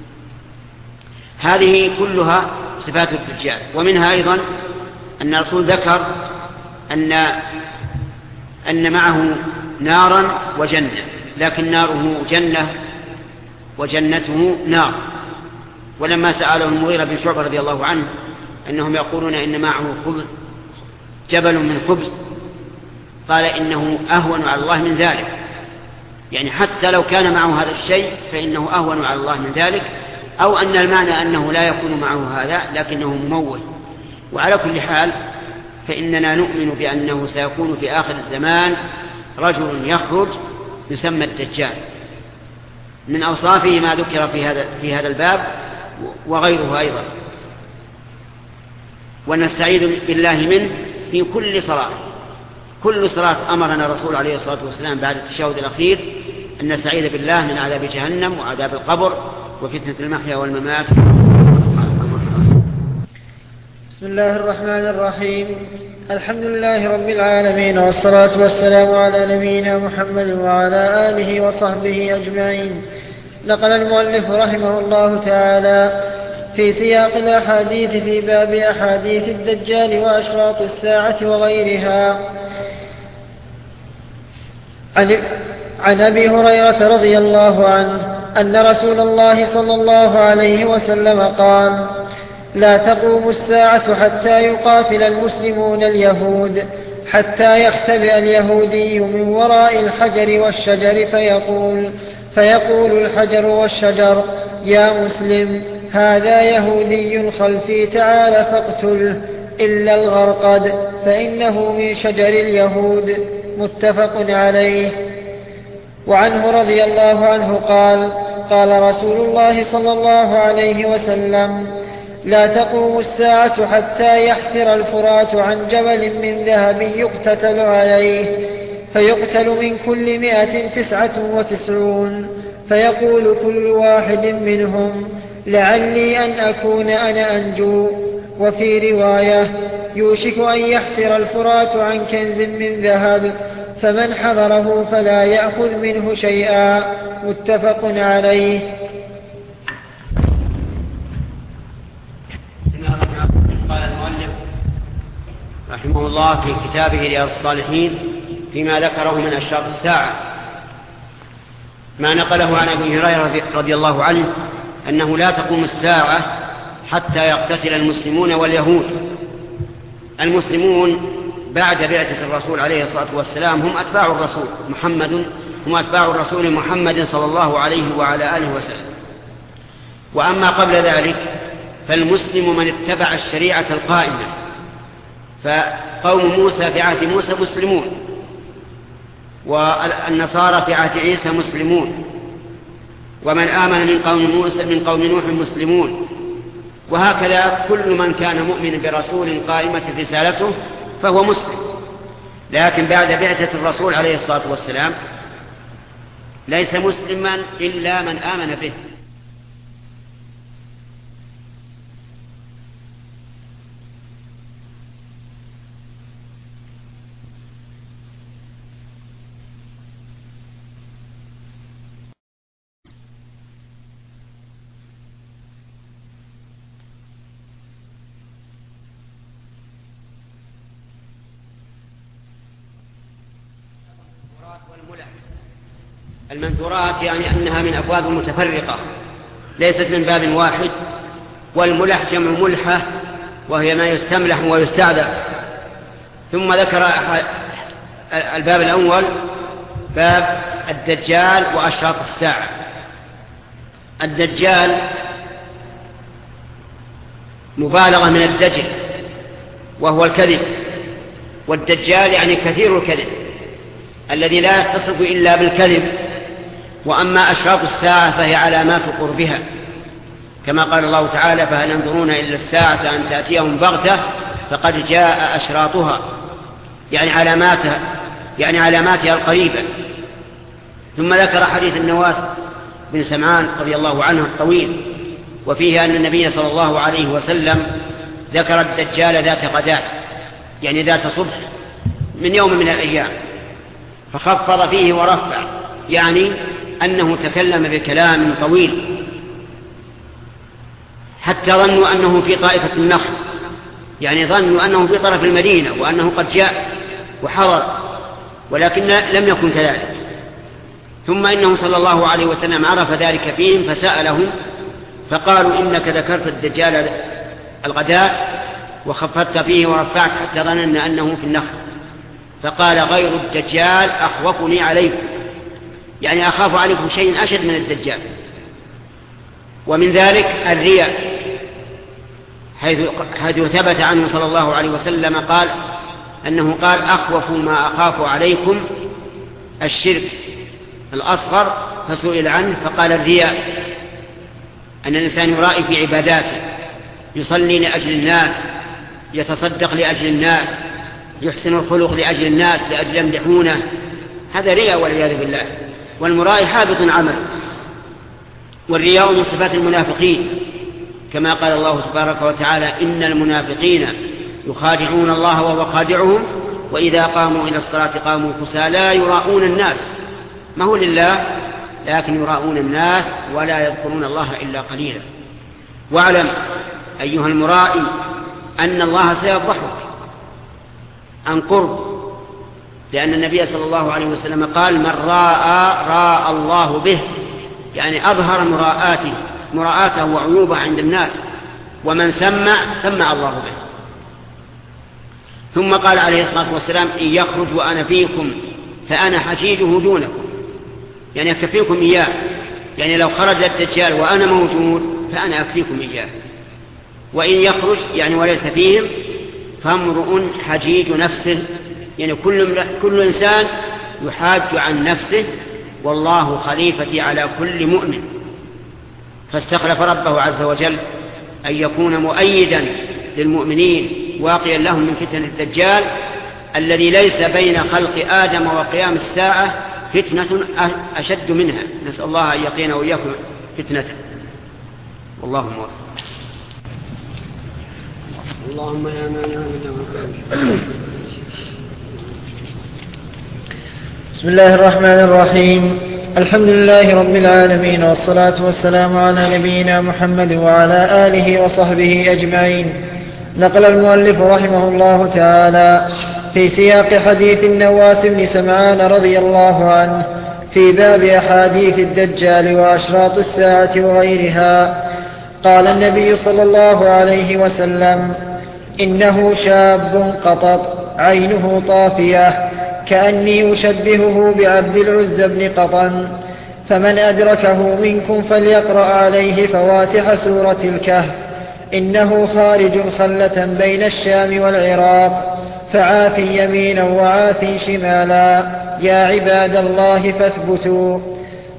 هذه كلها صفات الدجال. ومنها أيضا أن الرسول ذكر أن أن معه نارا وجنة، لكن ناره جنة وجنته نار. ولما سأله المغيرة بن شعبة رضي الله عنه أنهم يقولون إن معه خبز جبل من خبز، قال إنه أهون على الله من ذلك، يعني حتى لو كان معه هذا الشيء فإنه أهون على الله من ذلك، أو أن المعنى أنه لا يكون معه هذا لكنه مموت. وعلى كل حال فإننا نؤمن بأنه سيكون في آخر الزمان رجل يخرج يسمى الدجال، من أوصافه ما ذكر في هذا في هذا الباب وغيره أيضا، ونستعيذ بالله منه في كل صلاة. كل صلاة أمرنا الرسول عليه الصلاة والسلام بعد التشهد الأخير أن نستعيذ بالله من عذاب جهنم وعذاب القبر وفتنة المحيا والممات. بسم الله الرحمن الرحيم. الحمد لله رب العالمين، والصلاة والسلام على نبينا محمد وعلى آله وصحبه أجمعين. نقل المؤلف رحمه الله تعالى في سياق الأحاديث في باب أحاديث الدجال وأشراط الساعة وغيرها عن, عن أبي هريرة رضي الله عنه أن رسول الله صلى الله عليه وسلم قال: لا تقوم الساعة حتى يقاتل المسلمون اليهود، حتى يختبئ اليهودي من وراء الحجر والشجر فيقول, فيقول الحجر والشجر: يا مسلم، هذا يهودي خلفي، تعال فاقتله، إلا الغرقد فإنه من شجر اليهود. متفق عليه. وعنه رضي الله عنه قال: قال رسول الله صلى الله عليه وسلم: لا تقوم الساعة حتى يحفر الفرات عن جبل من ذهب يقتتل عليه، فيقتل من كل مئة تسعة وتسعون، فيقول كل واحد منهم: لعلي أن أكون أنا أنجو. وفي رواية: يوشك أن يحفر الفرات عن كنز من ذهب، فمن حضره فلا يأخذ منه شيئا. متفق عليه. قال المؤلف رحمه الله في كتابه رياض الصالحين فيما ذكره من أشراط الساعة ما نقله عن أبي هريرة رضي الله عنه أنه لا تقوم الساعة حتى يقتتل المسلمون واليهود. المسلمون بعد بعثة الرسول عليه الصلاة والسلام هم أتباع الرسول محمد هم أتباع الرسول محمد صلى الله عليه وعلى آله وسلم. وأما قبل ذلك فالمسلم من اتبع الشريعة القائمة، فقوم موسى في عهد موسى مسلمون، والنصارى في عهد عيسى مسلمون، ومن آمن من قوم موسى من قوم نوح مسلمون. وهكذا كل من كان مؤمنا برسول قائمة رسالته فهو مسلم. لكن بعد بعثة الرسول عليه الصلاة والسلام ليس مسلما إلا من آمن به. المنثورات يعني أنها من أبواب متفرقة ليست من باب واحد. والملح جمع ملحة وهي ما يستملح ويستعذب. ثم ذكر الباب الأول باب الدجال وأشراط الساعة. الدجال مبالغة من الدجل وهو الكذب، والدجال يعني كثير الكذب الذي لا يتصف إلا بالكذب. وأما أشراط الساعة فهي علامات قربها، كما قال الله تعالى: فهل ينظرون إلا الساعة أن تأتيهم بغتة فقد جاء أشراطها، يعني علاماتها يعني علاماتها القريبة. ثم ذكر حديث النواس بن سمعان رضي الله عنه الطويل، وفيه أن النبي صلى الله عليه وسلم ذكر الدجال ذات غداة، يعني ذات صبح من يوم من الأيام، فخفض فيه ورفع، يعني أنه تكلم بكلام طويل حتى ظنوا أنه في طائفة النخل، يعني ظنوا أنه في طرف المدينة وأنه قد جاء وحضر، ولكن لم يكن كذلك. ثم إنه صلى الله عليه وسلم عرف ذلك فيهم فسألهم فقالوا: إنك ذكرت الدجال الغداء وخفضت فيه ورفعت حتى ظننا أنه في النخل. فقال: غير الدجال أخوفني عليكم، يعني أخاف عليكم شيء أشد من الدجال. ومن ذلك الرياء، حيث, حيث ثبت عنه صلى الله عليه وسلم قال أنه قال: أخوف ما أخاف عليكم الشرك الأصغر، فسئل عنه فقال: الرياء، أن الإنسان يرائي في عباداته، يصلي لأجل الناس، يتصدق لأجل الناس، يحسن الخلق لأجل الناس لأجل يمدحونه، هذا رياء والعياذ بالله، والمرائي حابط عمل. والرياء من صفات المنافقين، كما قال الله سبحانه وتعالى: إن المنافقين يخادعون الله وهو خادعهم وإذا قاموا إلى الصلاة قاموا كسالى لا يراءون الناس، ما هو لله لكن يراءون الناس ولا يذكرون الله إلا قليلا. واعلم أيها المرائي أن الله سيفضحك عن قرب، لأن النبي صلى الله عليه وسلم قال: من راى راى الله به، يعني أظهر مراءاته مراءاته وعيوبه عند الناس، ومن سمع سمع الله به. ثم قال عليه الصلاة والسلام: إن يخرج وأنا فيكم فأنا حجيجه دونكم، يعني أكفيكم إياه، يعني لو خرج الدجال وأنا موجود فأنا أكفيكم إياه. وإن يخرج يعني وليس فيهم فامرؤ حجيج نفسه، يعني كل, كل إنسان يحاج عن نفسه، والله خليفتي على كل مؤمن. فاستخلف ربه عز وجل أن يكون مؤيدا للمؤمنين واقيا لهم من فتن الدجال الذي ليس بين خلق آدم وقيام الساعة فتنة أشد منها. نسأل الله أن يقينا وإياكم فتنة. والله موفق. اللهم يا مانع بسم الله الرحمن الرحيم. الحمد لله رب العالمين، والصلاة والسلام على نبينا محمد وعلى آله وصحبه أجمعين. نقل المؤلف رحمه الله تعالى في سياق حديث النواس بن سمعان رضي الله عنه في باب أحاديث الدجال وأشراط الساعة وغيرها. قال النبي صلى الله عليه وسلم: إنه شاب قطط عينه طافية، كأني أشبهه بعبد العزى بن قطن، فمن أدركه منكم فليقرأ عليه فواتح سورة الكهف، إنه خارج خلة بين الشام والعراق، فعاث يمينا وعاث شمالا، يا عباد الله فاثبتوا.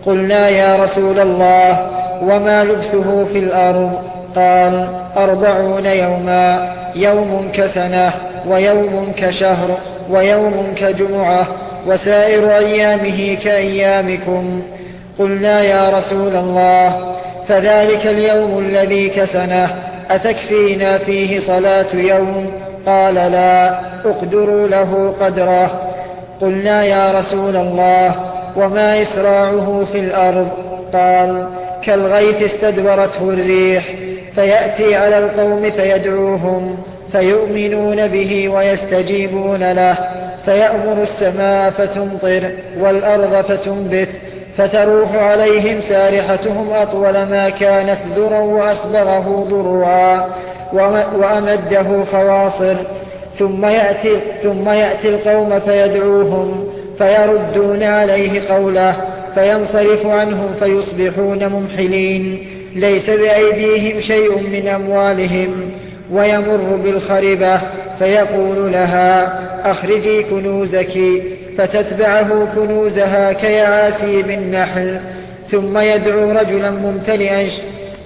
قلنا يا رسول الله وما لبثه في الأرض؟ قال أربعون يوما، يوم كسنة ويوم كشهر ويوم كجمعة وسائر أيامه كأيامكم. قلنا يا رسول الله فذلك اليوم الذي كسنه أتكفينا فيه صلاة يوم؟ قال لا، اقدروا له قدره. قلنا يا رسول الله وما إسراعه في الأرض؟ قال كالغيث استدبرته الريح، فيأتي على القوم فيدعوهم فيؤمنون به ويستجيبون له، فيأمر السماء فتمطر والأرض فتنبت، فتروح عليهم سارحتهم أطول ما كانت ذرا وأسبغه ضرعا وأمده خواصر، ثم يأتي, ثم يأتي القوم فيدعوهم فيردون عليه قوله، فينصرف عنهم فيصبحون ممحلين ليس بأيديهم شيء من أموالهم، ويمر بالخربة فيقول لها أخرجي كنوزك، فتتبعه كنوزها كيعاسي بالنحل، ثم يدعو رجلا ممتلئا. بسم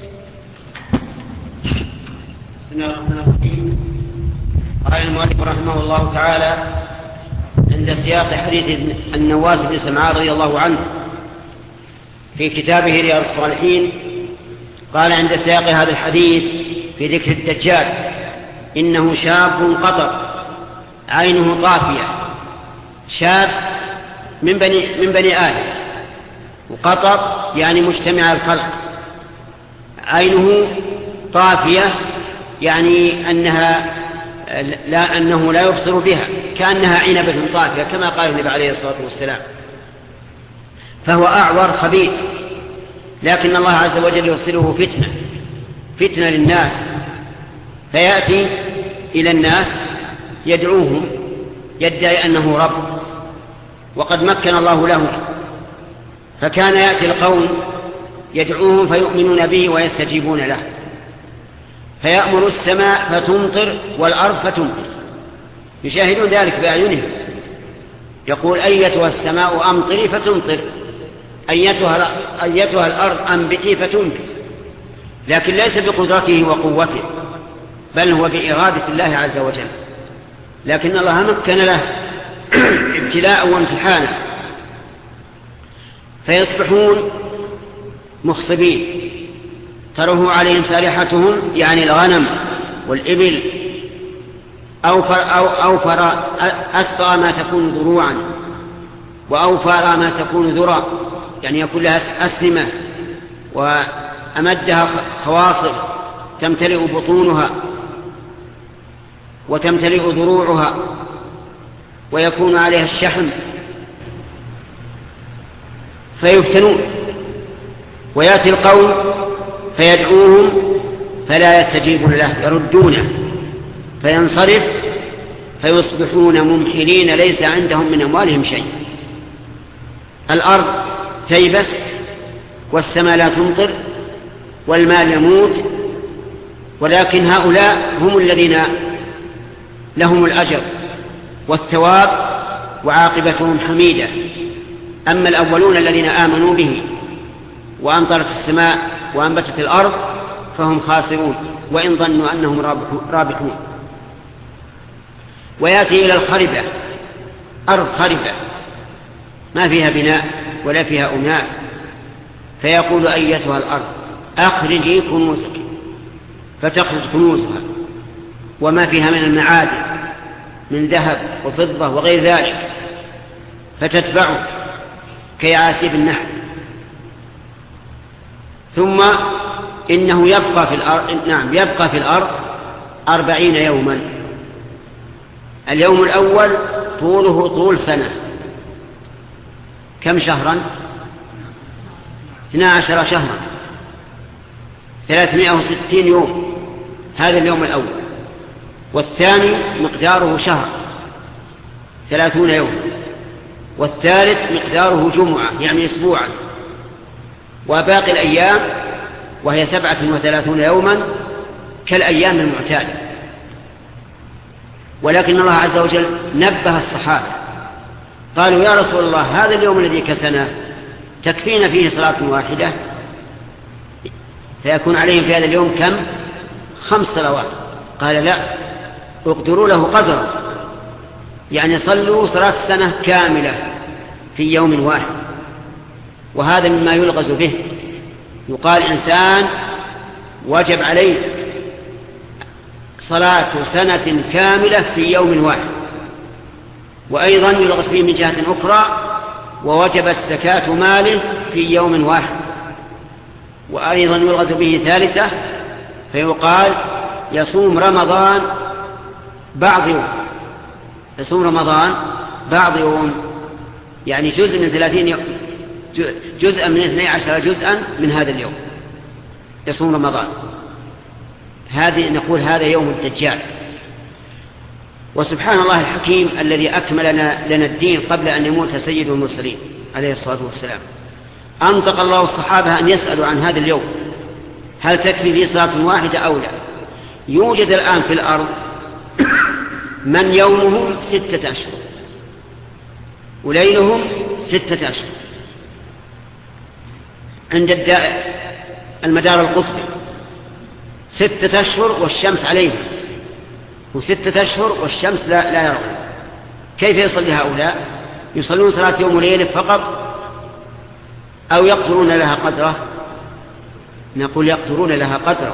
الله الرحمن الرحيم. قال المؤلف رحمه الله تعالى عند سياق حديث النواس بن سمعان رضي الله عنه في كتابه رياض الصالحين، قال عند سياق هذا الحديث في ذكر الدجال إنه شاب قطر عينه طافية. شاب من بني, من بني آدم، وقطر يعني مجتمع الخلق. عينه طافية يعني أنها لا أنه لا يبصر بها، كأنها عنبة طافية كما قال النبي عليه الصلاة والسلام. فهو أعور خبيث، لكن الله عز وجل يرسله فتنة فتنة للناس، فيأتي إلى الناس يدعوهم يدعي أنه رب، وقد مكن الله له، فكان يأتي القوم يدعوهم فيؤمنون به ويستجيبون له، فيأمر السماء فتمطر والأرض فتنبت، يشاهدون ذلك بأعينهم. يقول أيتها السماء أمطري فتمطر، أيتها, أيتها الأرض أنبتي فتنبت، لكن ليس بقدرته وقوته، بل هو بإرادة الله عز وجل، لكن الله مكن له ابتلاء وامتحانا، فيصبحون مخصبين تروه عليهم سارحتهم يعني الغنم والإبل، أوفر, أو أوفر أسبغ ما تكون ضروعا، وأوفر ما تكون ذرا يعني يكون لها أسنمة، وأمدها خواصر تمتلئ بطونها وتمتلئ ضروعها، ويكون عليها الشحم، فيفتنون. ويأتي القوم فيدعوهم فلا يستجيبون له، يردونه، فينصرف فيصبحون ممحلين ليس عندهم من أموالهم شيء. الأرض تيبس والسماء لا تمطر والمال يموت، ولكن هؤلاء هم الذين لهم الأجر والثواب وعاقبتهم حميدة. أما الأولون الذين آمنوا به وأمطرت السماء وأنبتت الأرض فهم خاسرون وإن ظنوا أنهم رابحون. ويأتي إلى الخربة، أرض خربة ما فيها بناء ولا فيها أناس، فيقول أيتها الأرض أخرجي كنوزك، فتخرج كنوزها وما فيها من المعادن من ذهب وفضة وغير ذلك، فتتبعه كيعاسيب النحل. ثم إنه يبقى في الأرض نعم يبقى في الأرض أربعين يوما. اليوم الأول طوله طول سنة، كم شهرا؟ اثنا عشر شهرا، ثلاثمائة وستين يوم، هذا اليوم الأول. والثاني مقداره شهر ثلاثون يوم، والثالث مقداره جمعة يعني أسبوعا، وباقي الأيام وهي سبعة وثلاثون يوما كالأيام المعتادة. ولكن الله عز وجل نبه الصحابة، قالوا يا رسول الله هذا اليوم الذي كسنا تكفينا فيه صلاة واحدة فيكون عليهم في هذا اليوم كم؟ خمس صلوات. قال لا، اقدروا له قدره، يعني صلوا صلاة سنة كاملة في يوم واحد. وهذا مما يلغز به، يقال إنسان وجب عليه صلاة سنة كاملة في يوم واحد. وأيضا يلغز به من جهة أخرى، ووجبت زكاة ماله في يوم واحد. وأيضا يلغز به ثالثة، فيقال يصوم رمضان بعض يوم، يصوم رمضان بعض يوم، يعني جزء من ثلاثين يوم، جزءا من اثني عشر جزءا من هذا اليوم يصوم رمضان. هذه نقول هذا يوم الدجال. وسبحان الله الحكيم الذي أكمل لنا الدين قبل أن يموت سيد المرسلين عليه الصلاة والسلام. أنطق الله الصحابة أن يسألوا عن هذا اليوم، هل تكفي فيه صلاة واحدة أو لا؟ يوجد الآن في الأرض من يومهم ستة أشهر وليلهم ستة أشهر عند المدار القطبي، ستة أشهر والشمس عليهم، وستة أشهر والشمس لا, لا يرون. كيف يصلي هؤلاء؟ يصلون صلاة يوم وليلة فقط أو يقدرون لها قدره؟ نقول يقدرون لها قدره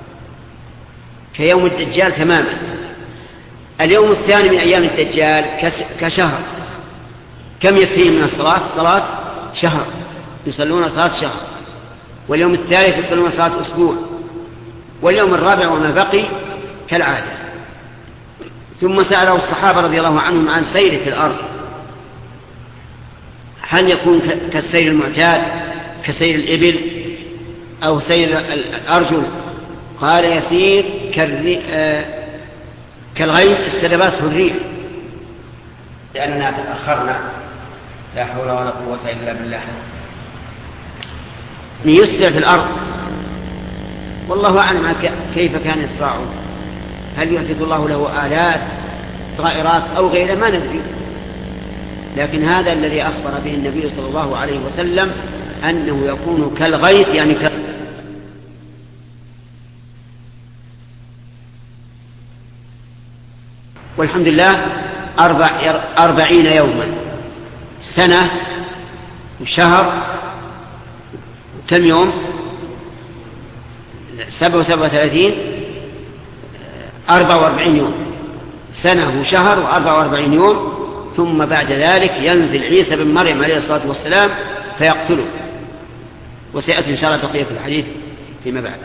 كيوم الدجال تماما. اليوم الثاني من أيام الدجال كشهر، كم يكفيه من الصلاة؟ صلاة شهر، يصلون صلاة شهر. واليوم الثالث يصلون صلاة أسبوع. واليوم الرابع وما بقي كالعادة. ثم سأله الصحابة رضي الله عنهم عن سيره في الأرض، هل يكون كالسير المعتاد كسير الإبل أو سير الأرجل؟ قال يسير كالغيث استدبته الريح، لأننا تأخرنا. لا حول ولا قوة إلا بالله. ليسرع في الأرض، والله أعلم كيف كان يسرعون، هل يحدث الله له آلات طائرات أو غيره ما ندري. لكن هذا الذي أخبر به النبي صلى الله عليه وسلم أنه يكون كالغيث، يعني ك... والحمد لله أربع أربعين يوما، سنة وشهر، كم يوم؟ سبع وسبع وثلاثين، أربع وأربعين يوم، سنة وشهر وأربع وأربعين يوم. ثم بعد ذلك ينزل عيسى بن مريم عليه الصلاة والسلام فيقتله. وسيأتي إن شاء الله بقية الحديث فيما بعد.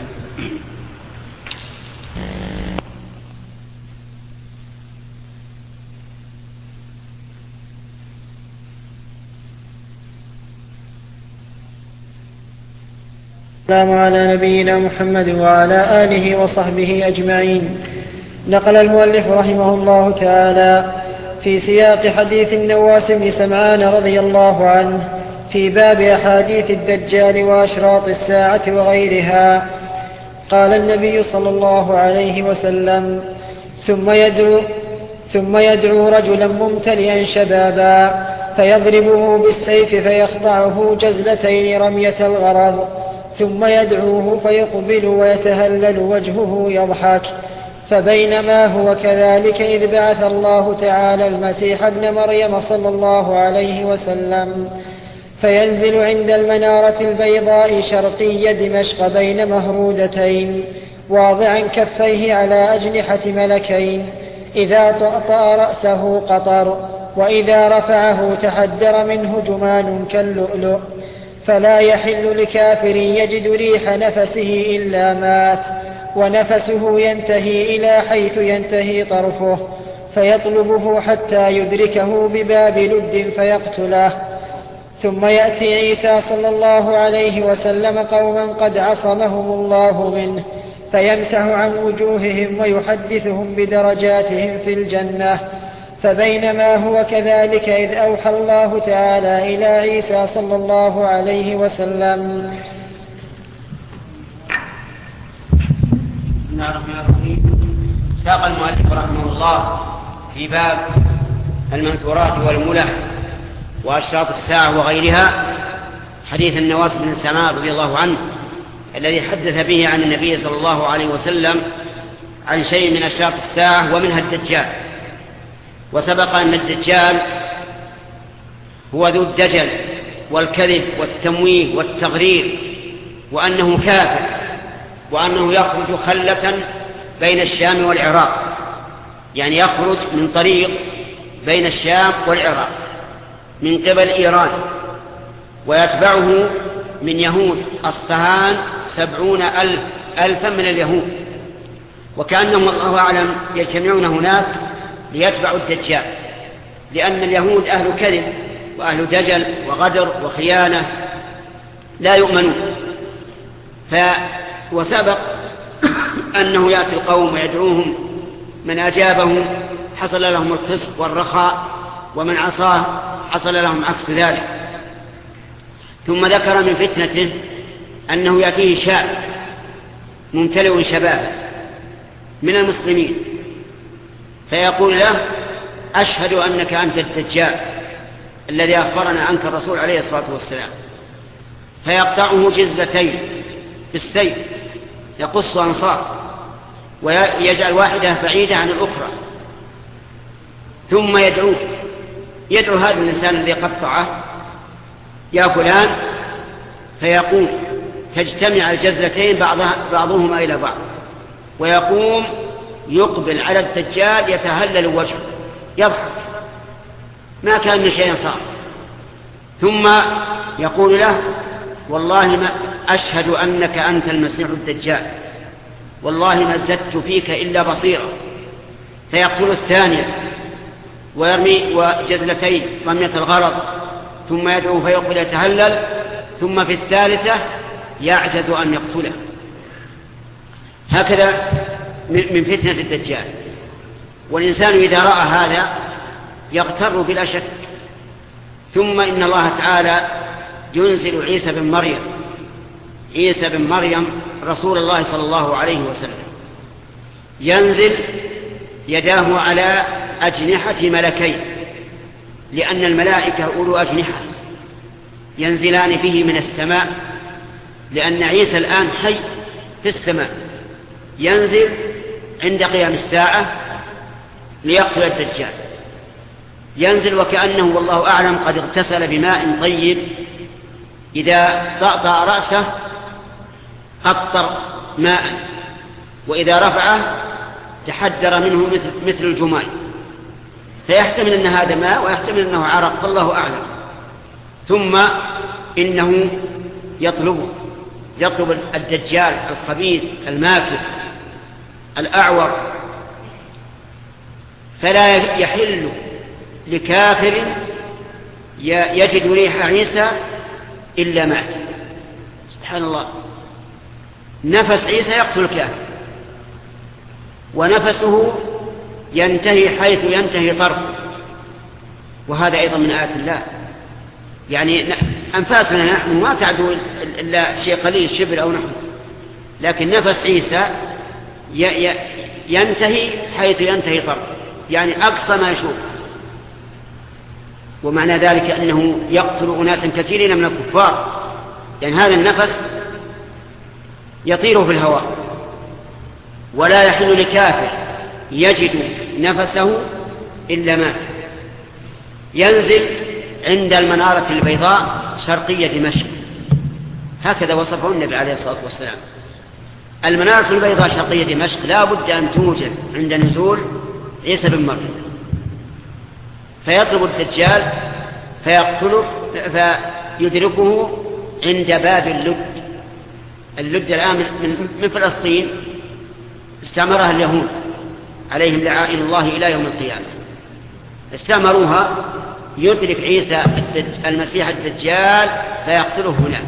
السلام على نبينا محمد وعلى آله وصحبه أجمعين. نقل المؤلف رحمه الله تعالى في سياق حديث النواس بن سمعان رضي الله عنه في باب أحاديث الدجال وأشراط الساعة وغيرها، قال النبي صلى الله عليه وسلم: ثم يدعو, ثم يدعو رجلا ممتلئا شبابا فيضربه بالسيف فيخضعه جزلتين رمية الغرض، ثم يدعوه فيقبل ويتهلل وجهه يضحك. فبينما هو كذلك إذ بعث الله تعالى المسيح ابن مريم صلى الله عليه وسلم فينزل عند المنارة البيضاء شرقي دمشق بين مهرودتين واضعا كفيه على أجنحة ملكين، إذا طأطأ رأسه قطر، وإذا رفعه تحدر منه جمان كاللؤلؤ، فلا يحل لكافر يجد ريح نفسه إلا مات، ونفسه ينتهي إلى حيث ينتهي طرفه، فيطلبه حتى يدركه بباب لد فيقتله. ثم يأتي عيسى صلى الله عليه وسلم قوما قد عصمهم الله منه، فيمسح عن وجوههم ويحدثهم بدرجاتهم في الجنة. فبينما هو كذلك إذ أوحى الله تعالى إلى عيسى صلى الله عليه وسلم: بسم الله الرحمن الرحيم. ساق المؤلف رحمه الله في باب المنثورات والملح وأشراط الساعة وغيرها حديث النواس بن سمعان رضي الله عنه الذي حدث به عن النبي صلى الله عليه وسلم عن شيء من أشراط الساعة ومنها الدجال. وسبق أن الدجال هو ذو الدجل والكذب والتمويه والتغرير، وأنه كافر، وأنه يخرج خلة بين الشام والعراق، يعني يخرج من طريق بين الشام والعراق من قبل إيران، ويتبعه من يهود أصفهان سبعون ألف ألفا من اليهود، وكأنهم الله أعلم يجتمعون هناك ليتبعوا الدجال، لأن اليهود أهل كذب وأهل دجل وغدر وخيانة لا يؤمنون. ف وسبق أنه يأتي القوم ويدعوهم، من أجابهم حصل لهم الخصب والرخاء، ومن عصاه حصل لهم عكس ذلك. ثم ذكر من فتنته أنه يأتيه شاب ممتلئ شباب من المسلمين فيقول له: أشهد أنك أنت الدجال الذي أخبرنا عنك الرسول عليه الصلاة والسلام، فيقطعه جزلتين بالسيف يقص أنصار ويجعل واحدة بعيدة عن الأخرى، ثم يدعوه يدعو هذا الإنسان الذي قطعه: يا فلان، فيقوم تجتمع الجزلتين بعضهما إلى بعض، ويقوم يقبل على الدجال يتهلل وجهه يضحك ما كان شيئا صار، ثم يقول له: والله ما أشهد أنك أنت المسيح الدجال، والله ما ازددت فيك إلا بصيرا. فيقتل الثانية ويرمي وجزلتين رمية الغرض، ثم يدعو فيقبل يتهلل، ثم في الثالثة يعجز أن يقتله. هكذا من فتنة الدجال. والإنسان إذا رأى هذا يغتر بلا شك. ثم إن الله تعالى ينزل عيسى بن مريم عيسى بن مريم رسول الله صلى الله عليه وسلم، ينزل يداه على أجنحة ملكين، لأن الملائكة أولو أجنحة ينزلان به من السماء، لأن عيسى الآن حي في السماء، ينزل عند قيام الساعة ليقتل الدجال. ينزل وكأنه والله أعلم قد اغتسل بماء طيب، إذا طأطأ رأسه قطر ماء، وإذا رفعه تحدر منه مثل الجمال، فيحتمل أن هذا ماء ويحتمل أنه عرق، فالله أعلم. ثم إنه يطلب يطلب الدجال الخبيث الماكر الأعور، فلا يحل لكافر يجد ريح عيسى إلا مات. سبحان الله، نفس عيسى يقتل الكافر، ونفسه ينتهي حيث ينتهي طرفه، وهذا أيضا من آيات الله. يعني أنفاسنا نحن ما تعدو إلا شيء قليل شبر أو نحو، لكن نفس عيسى ينتهي حيث ينتهي طرفه، يعني أقصى ما يشوف. ومعنى ذلك أنه يقتل أناسا كثيرين من الكفار، يعني هذا النفس يطير في الهواء، ولا يحل لكافر يجد نفسه إلا مات. ينزل عند المنارة البيضاء شرقية دمشق، هكذا وصفه النبي عليه الصلاة والسلام. المنارة البيضاء شرقية دمشق لا بد أن توجد عند نزول عيسى بن مريم، فيطلب الدجال فيقتله فيدركه عند باب اللد. اللد الآن من فلسطين استعمرها اليهود عليهم لعائن الله إلى يوم القيامة، استعمروها. يدرك عيسى المسيح الدجال فيقتله هناك،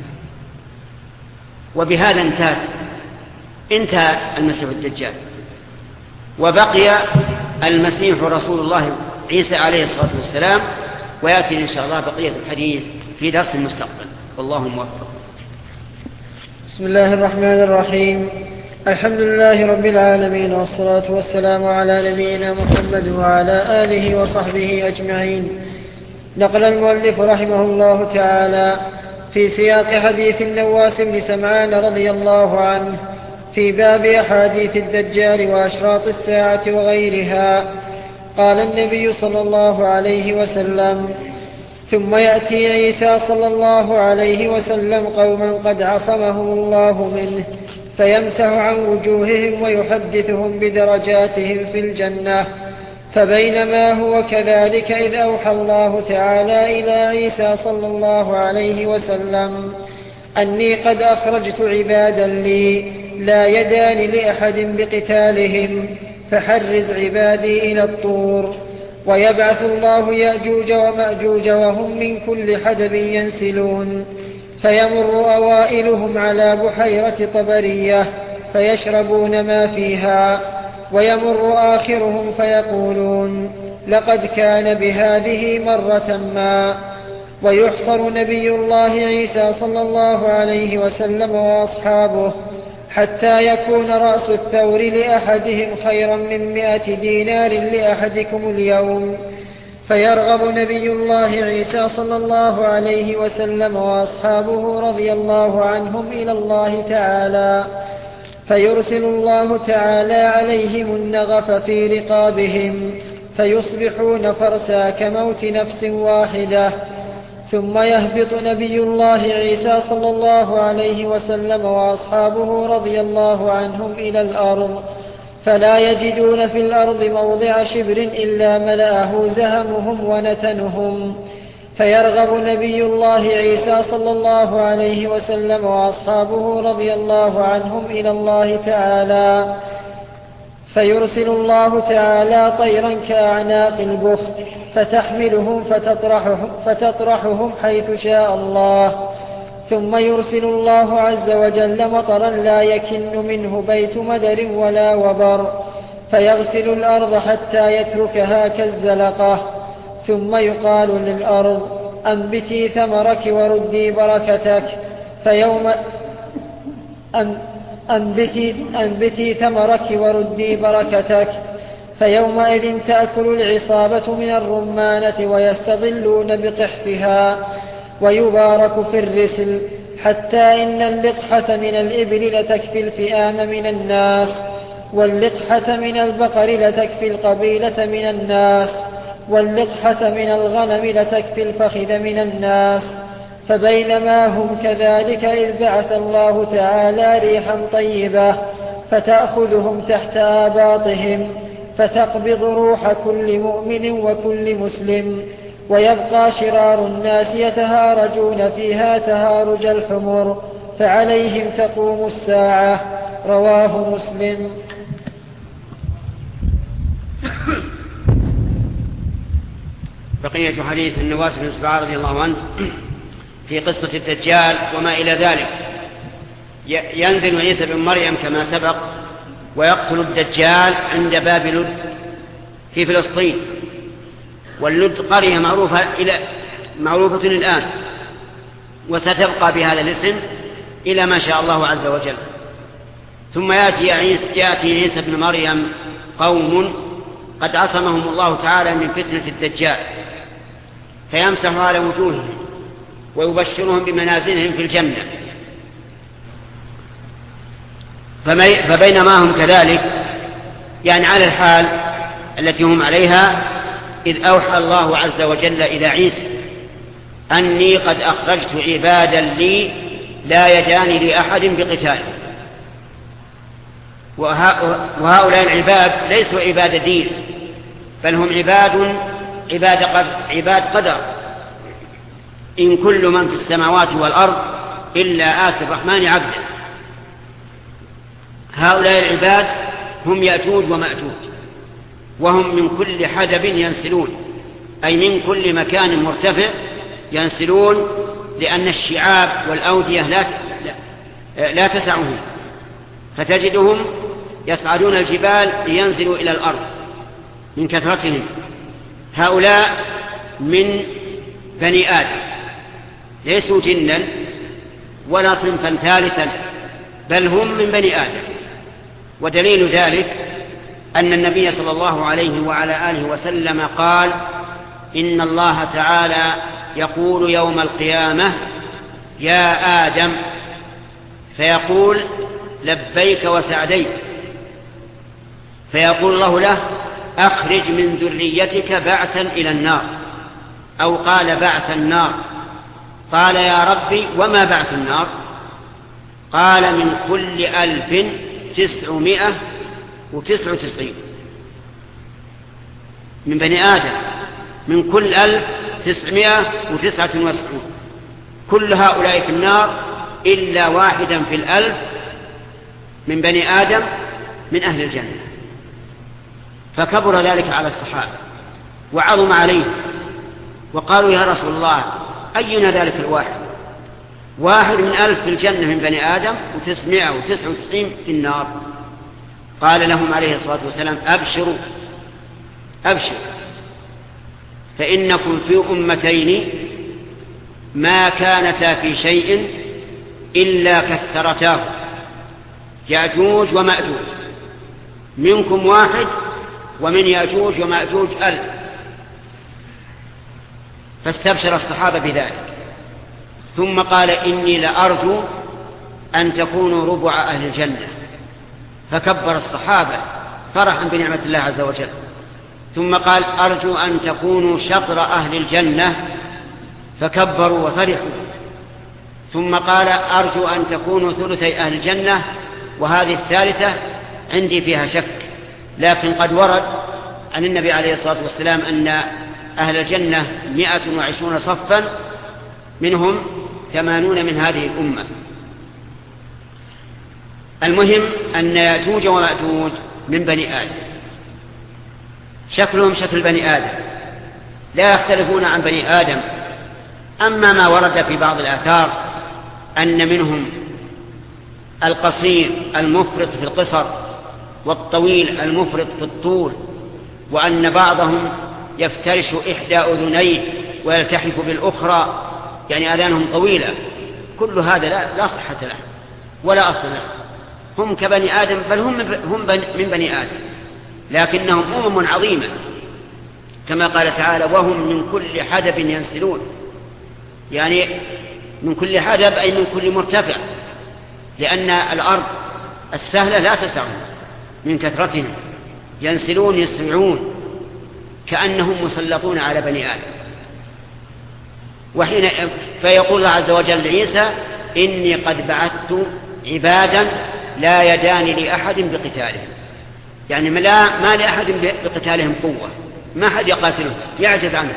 وبهذا انتهت انتهى المسيح الدجال، وبقي المسيح رسول الله عيسى عليه الصلاة والسلام. ويأتي إن شاء الله بقية الحديث في درس المستقبل، والله موفق. بسم الله الرحمن الرحيم. الحمد لله رب العالمين، والصلاة والسلام على نبينا محمد وعلى آله وصحبه أجمعين. نقل المؤلف رحمه الله تعالى في سياق حديث النواس بن سمعان رضي الله عنه في باب أحاديث الدجال وأشراط الساعة وغيرها. قال النبي صلى الله عليه وسلم: ثم يأتي عيسى صلى الله عليه وسلم قوما قد عصمهم الله منه، فيمسح عن وجوههم ويحدثهم بدرجاتهم في الجنة. فبينما هو كذلك إذ أوحى الله تعالى إلى عيسى صلى الله عليه وسلم: أني قد أخرجت عبادا لي لا يدان لأحد بقتالهم، فحرز عبادي إلى الطور. ويبعث الله يأجوج ومأجوج وهم من كل حدب ينسلون، فيمر أوائلهم على بحيرة طبرية فيشربون ما فيها، ويمر آخرهم فيقولون: لقد كان بهذه مرة ما. ويحصر نبي الله عيسى صلى الله عليه وسلم وأصحابه حتى يكون رأس الثور لأحدهم خيرا من مئة دينار لأحدكم اليوم. فيرغب نبي الله عيسى صلى الله عليه وسلم وأصحابه رضي الله عنهم إلى الله تعالى، فيرسل الله تعالى عليهم النغف في رقابهم فيصبحون فرسا كموت نفس واحدة. ثم يهبط نبي الله عيسى صلى الله عليه وسلم وأصحابه رضي الله عنهم إلى الأرض، فلا يجدون في الأرض موضع شبر إلا ملأه زهمهم ونتنهم. فيرغب نبي الله عيسى صلى الله عليه وسلم وأصحابه رضي الله عنهم إلى الله تعالى، فيرسل الله تعالى طيرا كأعناق البخت فتحملهم فتطرحهم, فتطرحهم حيث شاء الله. ثم يرسل الله عز وجل مطرا لا يكن منه بيت مدر ولا وبر، فيغسل الأرض حتى يتركها كالزلقة. ثم يقال للأرض: أنبتي ثمرك وردي بركتك. فيوم أنبتي, أنبتي ثمرك وردي بركتك فيومئذ تأكل العصابة من الرمانة ويستظلون بقحفها، ويبارك في الرسل، حتى إن اللقحة من الإبل لتكفي الفئام من الناس، واللقحة من البقر لتكفي القبيلة من الناس، واللقحة من الغنم لتكفي الفخذ من الناس. فبينما هم كذلك إذ بعث الله تعالى ريحا طيبة فتأخذهم تحت آباطهم، فتقبض روح كل مؤمن وكل مسلم، ويبقى شرار الناس يتهارجون فيها تهارج الحمر، فعليهم تقوم الساعة. رواه مسلم. بقية حديث النواس بن سمعان رضي الله عنه في قصة الدجال وما إلى ذلك. ينزل عيسى بن مريم كما سبق ويقتل الدجال عند باب لد في فلسطين، واللد قرية معروفة, إلى معروفة الآن، وستبقى بهذا الاسم إلى ما شاء الله عز وجل. ثم يأتي عيسى, يأتي عيسى بن مريم قوم قد عصمهم الله تعالى من فتنة الدجال، فيمسح على وجوههم ويبشرهم بمنازلهم في الجنة. فبينما هم كذلك، يعني على الحال التي هم عليها، إذ أوحى الله عز وجل إلى عيسى: أني قد أخرجت عبادا لي لا يدان لأحد بقتال. وهؤلاء العباد ليسوا عباد دين، بل هم عباد عباد قدر, عباد قدر. إن كل من في السماوات والأرض إلا آتي الرحمن عبدا. هؤلاء العباد هم يأجوج ومأجوج، وهم من كل حدب ينسلون، أي من كل مكان مرتفع ينسلون، لأن الشعاب والأودية لا, لا تسعهم، فتجدهم يصعدون الجبال لينزلوا إلى الأرض من كثرتهم. هؤلاء من بني آدم، ليسوا جنا ولا صنفا ثالثا، بل هم من بني آدم. ودليل ذلك أن النبي صلى الله عليه وعلى آله وسلم قال: إن الله تعالى يقول يوم القيامة: يا آدم، فيقول لبيك وسعديك، فيقول الله له أخرج من ذريتك بعثا إلى النار، أو قال بعث النار. قال يا ربي وما بعث النار؟ قال من كل ألف تسعمائة وتسعة وتسعين من بني آدم، من كل ألف تسعمائة وتسعة وتسعين، كل هؤلاء في النار إلا واحدا في الألف من بني آدم من أهل الجنة. فكبر ذلك على الصحابة وعظم عليه، وقالوا يا رسول الله أينا ذلك الواحد؟ واحد من ألف في الجنة من بني آدم وتسعمائة وتسعة وتسعين في النار. قال لهم عليه الصلاة والسلام أبشروا أبشروا، فإنكم في أمتين ما كانتا في شيء إلا كثرتاه، يأجوج ومأجوج، منكم واحد ومن يأجوج ومأجوج ألف. فاستبشر الصحابة بذلك، ثم قال إني لأرجو أن تكونوا ربع أهل الجنة، فكبر الصحابة فرحا بنعمة الله عز وجل. ثم قال أرجو أن تكونوا شطر أهل الجنة، فكبروا وفرحوا. ثم قال أرجو أن تكونوا ثلثي أهل الجنة، وهذه الثالثة عندي فيها شك، لكن قد ورد عن النبي عليه الصلاة والسلام أن أهل الجنة مئة وعشرون صفا، منهم ثمانون من هذه الأمة. المهم أن يأجوج ومأجوج من بني آدم، شكلهم شكل بني آدم، لا يختلفون عن بني آدم. أما ما ورد في بعض الآثار أن منهم القصير المفرط في القصر والطويل المفرط في الطول، وأن بعضهم يفترش إحدى أذنيه ويلتحف بالأخرى، يعني آذانهم طويلة. كل هذا لا, لا صحة له ولا أصل له. هم كبني آدم، بل هم من بني آدم، لكنهم أمم عظيمة، كما قال تعالى وهم من كل حدب ينسلون، يعني من كل حدب أي من كل مرتفع، لأن الأرض السهلة لا تسعهم من كثرتهم، ينسلون يسرعون كأنهم مسلطون على بني آدم. وحين فيقول الله عز وجل لعيسى إني قد بعثت عبادا لا يدان لأحد بقتالهم، يعني ما, ما لأحد بقتالهم قوة، ما أحد يقاتلهم يعجز عنه،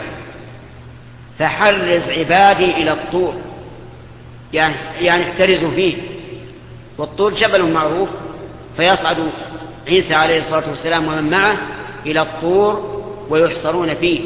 فحرز عبادي إلى الطور، يعني, يعني احترزوا فيه. والطور جبل معروف، فيصعد عيسى عليه الصلاة والسلام ومن معه إلى الطور ويحصرون فيه،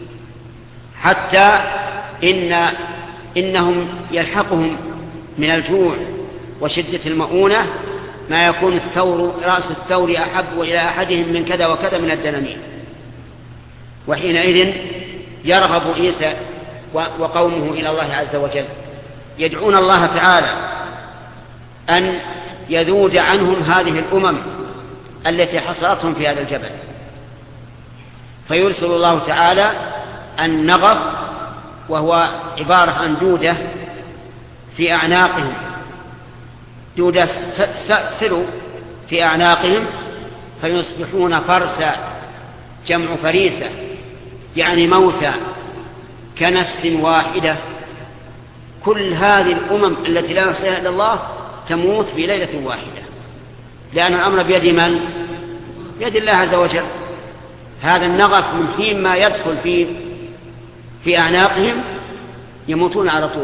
حتى إن إنهم يلحقهم من الجوع وشدة المؤونة ما يكون الثور رأس الثور أحب إلى أحدهم من كذا وكذا من الدنانير. وحينئذ يرغب عيسى وقومه إلى الله عز وجل، يدعون الله تعالى أن يذود عنهم هذه الأمم التي حصرتهم في هذا الجبل، فيرسل الله تعالى النغف، وهو عبارة عن دودة في أعناقهم، دودة سلو في أعناقهم، فيصبحون فرسا، جمع فريسة، يعني موتى كنفس واحدة. كل هذه الأمم التي لا يحصيها إلا الله تموت في ليلة واحدة، لأن الأمر بيد من؟ بيد الله عز وجل. هذا النغف من حين ما يدخل في في أعناقهم يموتون على طول.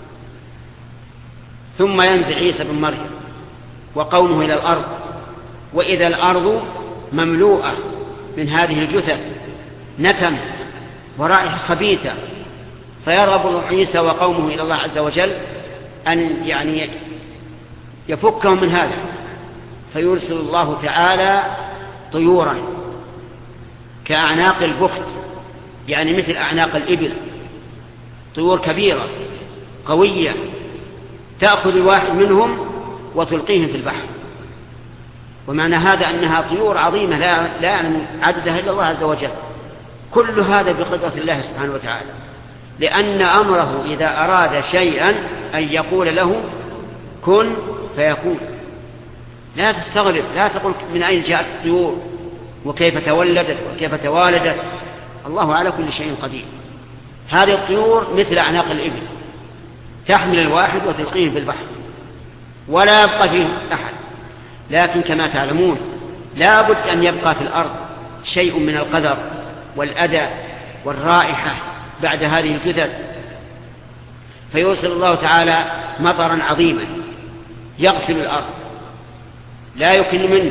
ثم ينزل عيسى بن مريم وقومه إلى الأرض، وإذا الأرض مملوءة من هذه الجثث نتن ورائحة خبيثة، فيرغب عيسى وقومه إلى الله عز وجل أن يعني يفكهم من هذا، فيرسل الله تعالى طيورا كأعناق البخت، يعني مثل أعناق الإبل، طيور كبيرة قوية تأخذ الواحد منهم وتلقيهم في البحر. ومعنى هذا أنها طيور عظيمة لا, لا يعلم عددها إلا الله عز وجل. كل هذا بقدرة الله سبحانه وتعالى، لأن أمره إذا أراد شيئا أن يقول له كن فيكون. لا تستغرب، لا تقول من أين جاءت الطيور وكيف تولدت وكيف توالدت، الله على كل شيء قدير. هذه الطيور مثل أعناق الإبل، تحمل الواحد وتلقيه في البحر ولا يبقى فيه أحد. لكن كما تعلمون لا بد أن يبقى في الأرض شيء من القدر والأذى والرائحة بعد هذه الجثث، فيرسل الله تعالى مطرا عظيما يغسل الأرض لا يكن منه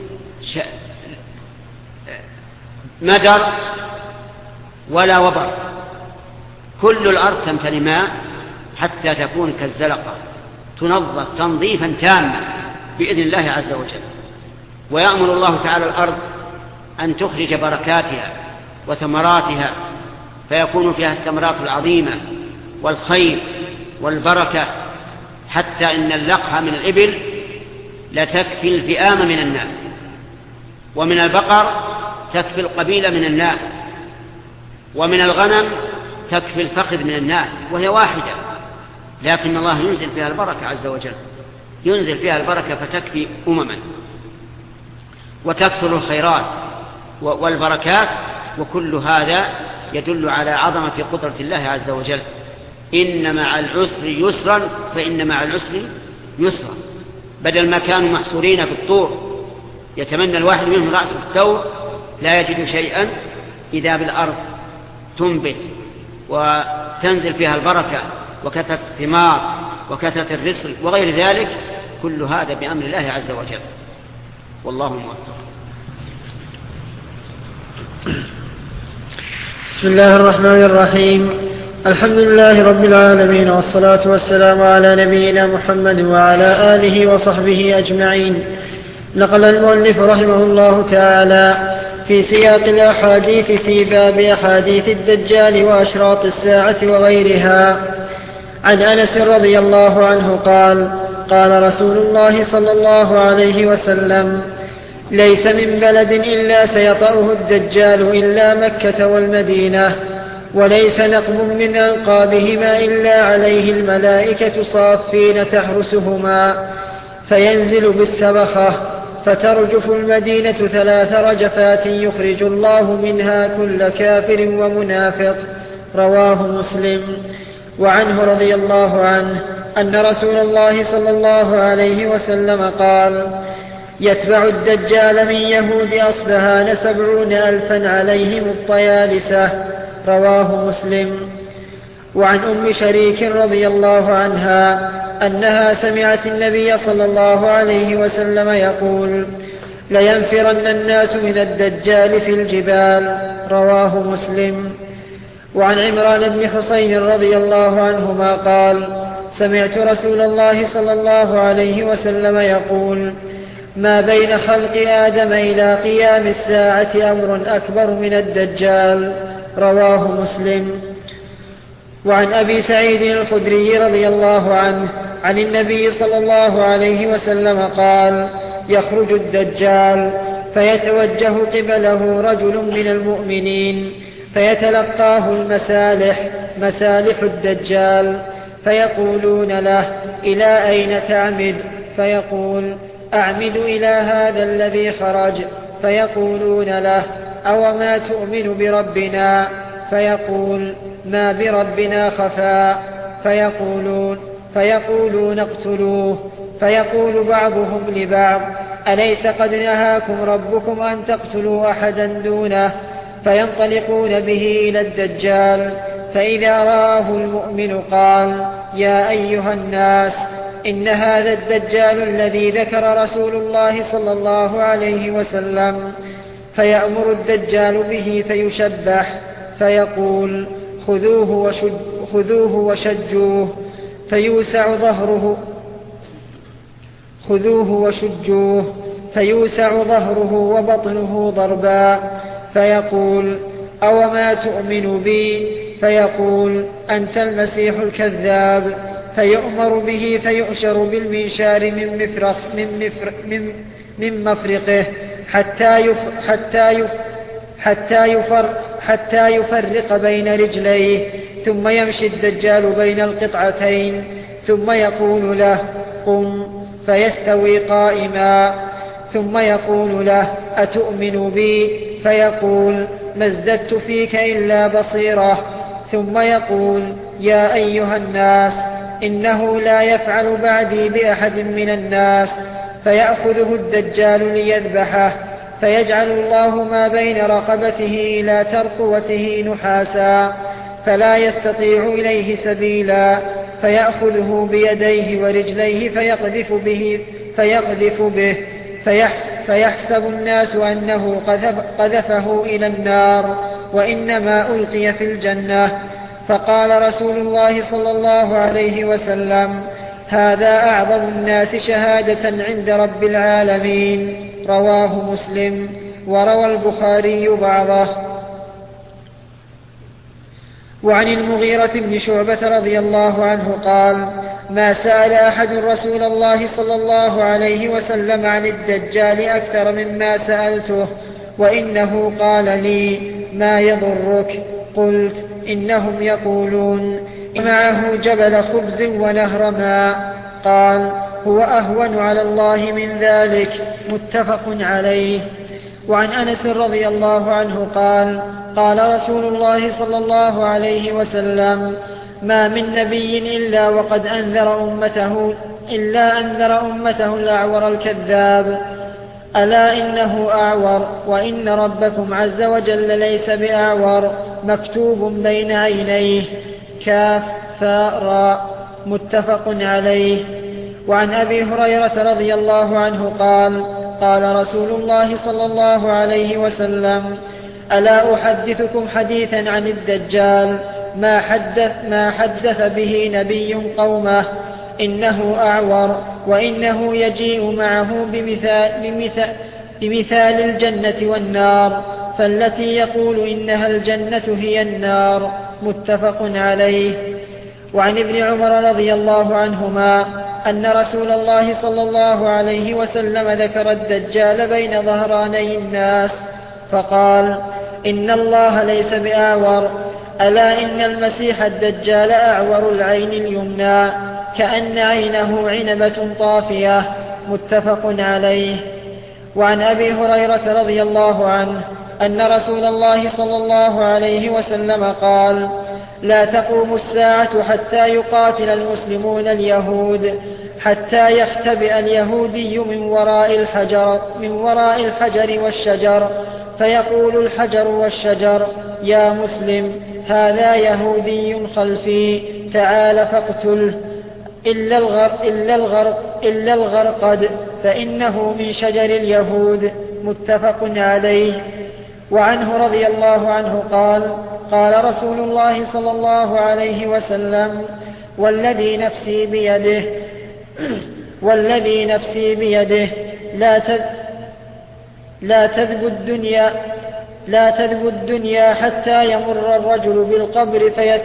مدر ولا وبر، كل الأرض تمتلئ ماء حتى تكون كالزلقة، تنظف تنظيفا تاما بإذن الله عز وجل. ويأمر الله تعالى الأرض أن تخرج بركاتها وثمراتها، فيكون فيها الثمرات العظيمة والخير والبركة، حتى إن اللقحة من الإبل لتكفي الفئام من الناس، ومن البقر تكفي القبيلة من الناس، ومن الغنم تكفي الفخذ من الناس، وهي واحدة، لكن الله ينزل فيها البركة عز وجل، ينزل فيها البركة فتكفي أمما وتكثر الخيرات والبركات. وكل هذا يدل على عظمة قدرة الله عز وجل. إن مع العسر يسرا فإن مع العسر يسرا. بدل ما كانوا محصورين في الطور يتمنى الواحد منهم رأس الثور لا يجد شيئا، إذا بالأرض تنبت وتنزل فيها البركة وكثرة الثمار وكثرة الرزق وغير ذلك، كل هذا بأمر الله عز وجل، والله موفق. بسم الله الرحمن الرحيم. الحمد لله رب العالمين، والصلاة والسلام على نبينا محمد وعلى آله وصحبه أجمعين. نقل المؤلف رحمه الله تعالى في سياق الأحاديث في باب أحاديث الدجال وأشراط الساعة وغيرها عن أنس رضي الله عنه قال: قال رسول الله صلى الله عليه وسلم: ليس من بلد إلا سيطأه الدجال إلا مكة والمدينة، وليس نقب من أنقابهما إلا عليه الملائكة صافين تحرسهما، فينزل بالسبخة فترجف المدينة ثلاث رجفات يخرج الله منها كل كافر ومنافق. رواه مسلم. وعنه رضي الله عنه أن رسول الله صلى الله عليه وسلم قال: يتبع الدجال من يهود أصبهان سبعون ألفا عليهم الطيالسة. رواه مسلم. وعن أم شريك رضي الله عنها أنها سمعت النبي صلى الله عليه وسلم يقول: لينفرن الناس من الدجال في الجبال. رواه مسلم. وعن عمران بن حسين رضي الله عنهما قال: سمعت رسول الله صلى الله عليه وسلم يقول: ما بين خلق آدم إلى قيام الساعة أمر أكبر من الدجال. رواه مسلم. وعن أبي سعيد الخدري رضي الله عنه عن النبي صلى الله عليه وسلم قال: يخرج الدجال فيتوجه قبله رجل من المؤمنين فيتلقاه المسالح مسالح الدجال، فيقولون له: إلى أين تعمد؟ فيقول: أعمد إلى هذا الذي خرج. فيقولون له: أوما تؤمن بربنا؟ فيقول: ما بربنا خفاء. فيقولون فيقولون اقتلوه. فيقول بعضهم لبعض: أليس قد نهاكم ربكم أن تقتلوا أحدا دونه؟ فينطلقون به إلى الدجال، فإذا رآه المؤمن قال: يا أيها الناس، إن هذا الدجال الذي ذكر رسول الله صلى الله عليه وسلم. فيأمر الدجال به فيشبح، فيقول: خذوه, وشج خذوه وشجوه فيوسع ظهره خذوه وشجوه فيوسع ظهره وبطنه ضربا. فيقول: أوما تؤمن بي؟ فيقول: أنت المسيح الكذاب. فيؤمر به فيؤشر بالمنشار من مفرق من مفرق من, من مفرقه حتى يف حتى يف حتى يفر حتى يفرق بين رجليه، ثم يمشي الدجال بين القطعتين ثم يقول له قم فيستوي قائما، ثم يقول له أتؤمن بي؟ فيقول ما ازددت فيك إلا بصيرة. ثم يقول يا أيها الناس إنه لا يفعل بعدي بأحد من الناس، فيأخذه الدجال ليذبحه، فيجعل الله ما بين رقبته إلى ترقوته نحاسا، فلا يستطيع إليه سبيلا، فيأخذه بيديه ورجليه فيقذف به, فيقذف به فيحسب الناس أنه قذفه إلى النار وإنما ألقي في الجنة. فقال رسول الله صلى الله عليه وسلم هذا أعظم الناس شهادة عند رب العالمين. رواه مسلم، وروى البخاري بعضه. وعن المغيرة بن شعبة رضي الله عنه قال ما سأل أحد رسول الله صلى الله عليه وسلم عن الدجال أكثر مما سألته، وإنه قال لي ما يضرك؟ قلت إنهم يقولون معه جبل خبز ونهر ماء. قال هو أهون على الله من ذلك. متفق عليه. وعن أنس رضي الله عنه قال قال رسول الله صلى الله عليه وسلم ما من نبي إلا وقد أنذر أمته إلا أنذر أمته الأعور الكذاب، ألا إنه أعور وإن ربكم عز وجل ليس بأعور مكتوب بين عينيه. كاف فاء راء. متفق عليه. وعن أبي هريرة رضي الله عنه قال قال رسول الله صلى الله عليه وسلم ألا أحدثكم حديثا عن الدجال ما حدث, ما حدث به نبي قومه إنه أعور وإنه يجيء معه بمثال, بمثال, بمثال الجنة والنار، فالتي يقول إنها الجنة هي النار. متفق عليه. وعن ابن عمر رضي الله عنهما أن رسول الله صلى الله عليه وسلم ذكر الدجال بين ظهراني الناس فقال إن الله ليس بأعور، ألا إن المسيح الدجال أعور العين اليمنى كأن عينه عنبة طافية. متفق عليه. وعن أبي هريرة رضي الله عنه أن رسول الله صلى الله عليه وسلم قال لا تقوم الساعة حتى يقاتل المسلمون اليهود، حتى يختبئ اليهودي من وراء الحجر من وراء الحجر والشجر، فيقول الحجر والشجر يا مسلم هذا يهودي خلفي تعال فاقتله، إلا الغر إلا الغر إلا الغرقد فإنه من شجر اليهود. متفق عليه. وعنه رضي الله عنه قال قال رسول الله صلى الله عليه وسلم والذي نفسي بيده والذي نفسي بيده لا لا تذب الدنيا لا تذب الدنيا حتى يمر الرجل بالقبر فيت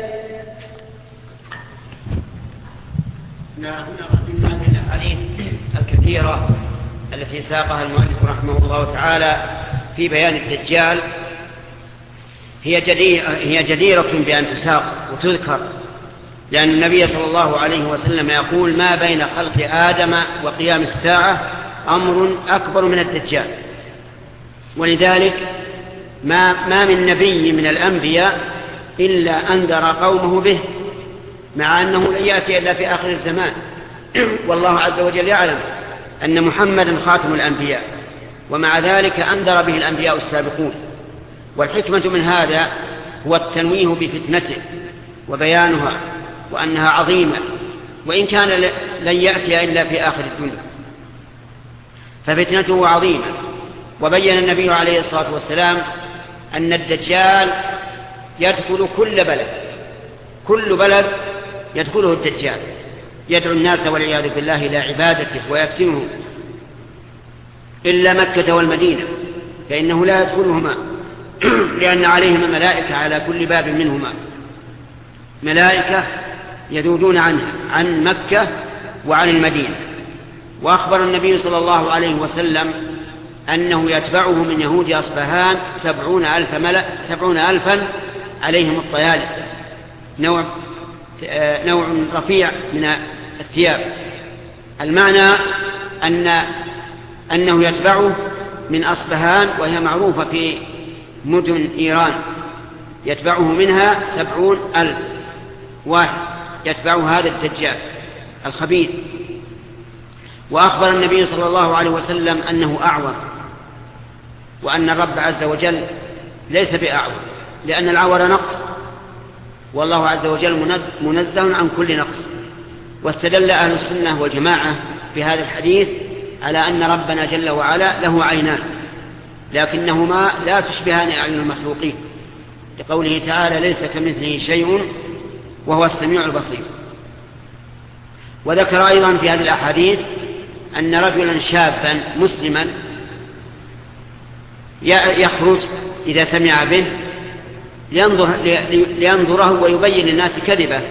هنا من هذه الأحاديث الكثيرة التي ساقها المؤلف رحمه الله تعالى في بيان الدجال هي جديرة, هي جديرة بأن تساق وتذكر، لأن النبي صلى الله عليه وسلم يقول ما بين خلق آدم وقيام الساعة أمر أكبر من الدجال، ولذلك ما, ما من نبي من الأنبياء إلا أنذر قومه به، مع أنه لن يأتي إلا في آخر الزمان. والله عز وجل يعلم أن محمدا خاتم الأنبياء، ومع ذلك أنذر به الأنبياء السابقون. والحكمة من هذا هو التنويه بفتنته وبيانها وأنها عظيمة، وإن كان لن يأتي إلا في آخر الدنيا، ففتنته عظيمة. وبين النبي عليه الصلاة والسلام أن الدجال يدخل كل بلد، كل بلد يدخله الدجال، يدعو الناس والعياذ بالله إلى عبادته ويفتنهم، إلا مكة والمدينة فإنه لا يدخلهما لأن عليهما ملائكة على كل باب منهما، ملائكة يذودون عنها عن مكة وعن المدينة. وأخبر النبي صلى الله عليه وسلم أنه يتبعه من يهود أصبهان سبعون ألف ملأ سبعون ألفا عليهم الطيالسة، نوع نوع رفيع من الثياب. المعنى أن أنه يتبعه من أصبهان، وهي معروفة في مدن إيران، يتبعه منها سبعون ألف واحد يتبعه هذا الدجال الخبيث. وأخبر النبي صلى الله عليه وسلم أنه أعور، وأن الرب عز وجل ليس بأعور، لأن العور نقص، والله عز وجل منزه عن كل نقص. واستدل أهل السنة والجماعة في هذا الحديث على أن ربنا جل وعلا له عينان، لكنهما لا تشبهان أعين المخلوقين، لقوله تعالى ليس كمثله شيء وهو السميع البصير. وذكر أيضا في هذه الأحاديث أن رجلا شابا مسلما يخرج إذا سمع به لينظر لينظره ويبين للناس كذبه،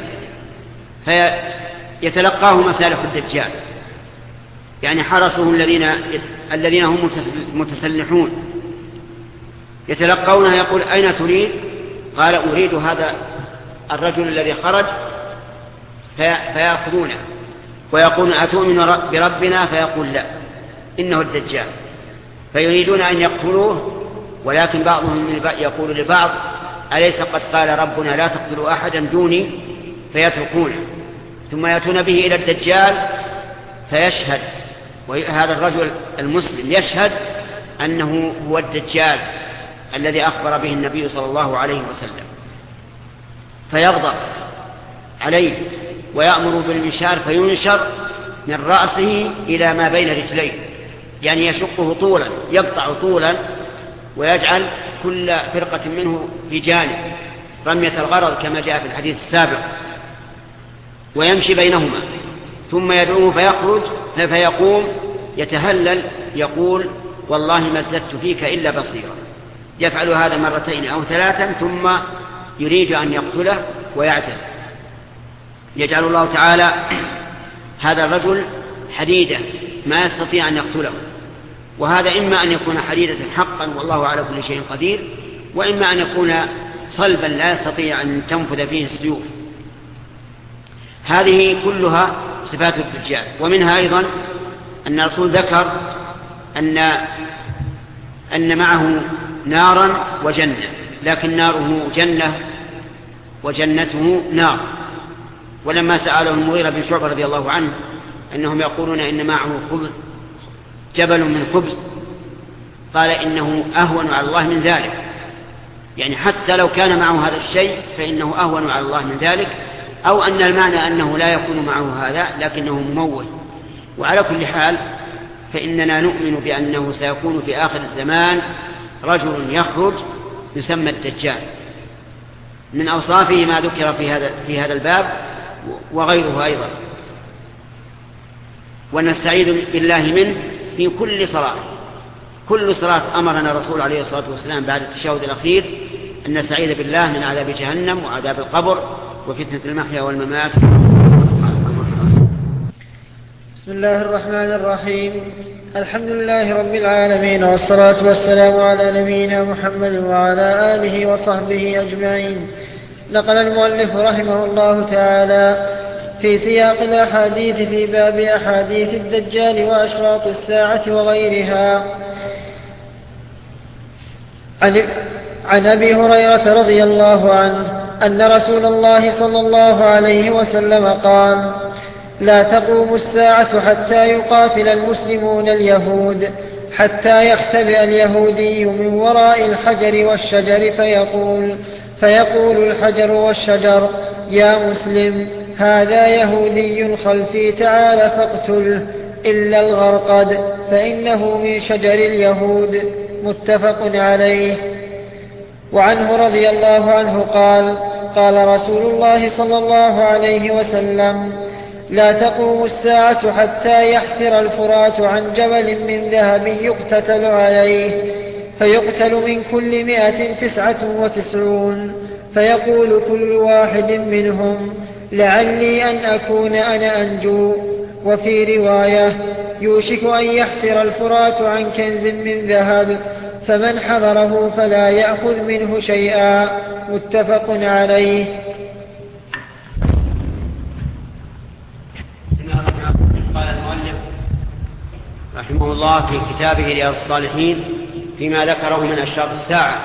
فيتلقاه مسالح الدجال، يعني حرسه الذين الذين هم متسلحون يتلقونه، يقول أين تريد؟ قال أريد هذا الرجل الذي خرج، فيأخذونه ويقولون أتؤمن بربنا؟ فيقول لا، إنه الدجال. فيريدون أن يقتلوه، ولكن بعضهم يقول لبعض أليس قد قال ربنا لا تقتلوا أحدا دوني؟ فيتركونه، ثم يأتون به إلى الدجال فيشهد، وهذا الرجل المسلم يشهد أنه هو الدجال الذي أخبر به النبي صلى الله عليه وسلم، فيغضب عليه ويأمر بالمنشار فينشر من رأسه إلى ما بين رجليه، يعني يشقه طولا، يقطع طولا، ويجعل كل فرقة منه في جانب رمية الغرض كما جاء في الحديث السابق، ويمشي بينهما، ثم يدعوه فيخرج فيقوم يتهلل يقول والله ما ازددت فيك إلا بصيرا. يفعل هذا مرتين أو ثلاثا ثم يريد أن يقتله ويعتزل. يجعل الله تعالى هذا الرجل حديدة ما يستطيع أن يقتله، وهذا إما أن يكون حديدة حقا والله على كل شيء قدير، وإما أن يكون صلبا لا يستطيع أن تنفذ فيه السيوف. هذه كلها صفات الدجال. ومنها أيضا أن الرسول ذكر أن أن معه نارا وجنة، لكن ناره جنة وجنته نار. ولما سأله المغيرة بن شعبة رضي الله عنه أنهم يقولون إن معه خبز جبل من خبز، قال إنه أهون على الله من ذلك، يعني حتى لو كان معه هذا الشيء فإنه أهون على الله من ذلك، أو أن المعنى أنه لا يكون معه هذا لكنه ممول. وعلى كل حال فإننا نؤمن بأنه سيكون في آخر الزمان رجل يخرج يسمى الدجال، من أوصافه ما ذكر في هذا في هذا الباب وغيره أيضا، ونستعيذ بالله منه في كل صلاة. كل صلاة أمرنا الرسول عليه الصلاة والسلام بعد التشهد الأخير أن نستعيذ بالله من عذاب جهنم وعذاب القبر وفتنة المحيا والممات. بسم الله الرحمن الرحيم. الحمد لله رب العالمين، والصلاة والسلام على نبينا محمد وعلى آله وصحبه أجمعين. نقل المؤلف رحمه الله تعالى في سياق الأحاديث في باب أحاديث الدجال وأشراط الساعة وغيرها عن, عن أبي هريرة رضي الله عنه أن رسول الله صلى الله عليه وسلم قال: لا تقوم الساعة حتى يقاتل المسلمون اليهود، حتى يختبئ اليهودي من وراء الحجر والشجر فيقول, فيقول الحجر والشجر: يا مسلم، هذا يهودي خلفي، تعال فاقتله، إلا الغرقد فإنه من شجر اليهود. متفق عليه. وعنه رضي الله عنه قال: قال رسول الله صلى الله عليه وسلم: لا تقوم الساعة حتى يحسر الفرات عن جبل من ذهب يقتتل عليه، فيقتل من كل مائة تسعة وتسعون، فيقول كل واحد منهم: لعلي أن أكون أنا أنجو. وفي رواية: يوشك أن يحسر الفرات عن كنز من ذهب، فمن حضره فلا يأخذ منه شيئا. متفق عليه. رحمه الله في كتابه رياض الصالحين فيما ذكره من أشراط الساعة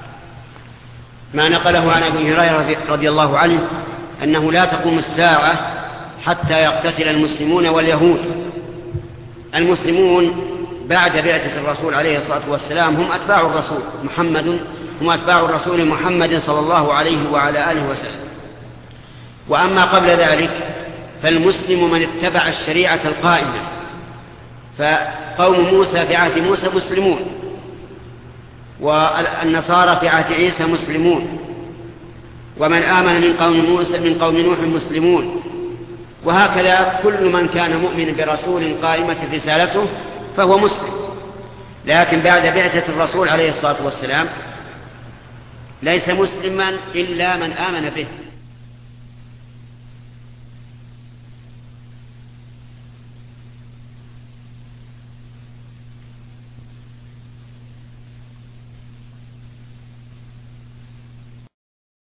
ما نقله عن أبي هريرة رضي الله عنه أنه لا تقوم الساعة حتى يقتتل المسلمون واليهود. المسلمون بعد بعثة الرسول عليه الصلاة والسلام هم أتباع الرسول محمد هم أتباع الرسول محمد صلى الله عليه وعلى آله وسلم. وأما قبل ذلك فالمسلم من اتبع الشريعة القائمة، فقوم موسى في عهد موسى مسلمون، والنصارى في عهد عيسى مسلمون، ومن آمن من قوم موسى من قوم نوح مسلمون، وهكذا كل من كان مؤمن برسول قائمة رسالته فهو مسلم. لكن بعد بعثة الرسول عليه الصلاة والسلام ليس مسلما إلا من آمن به.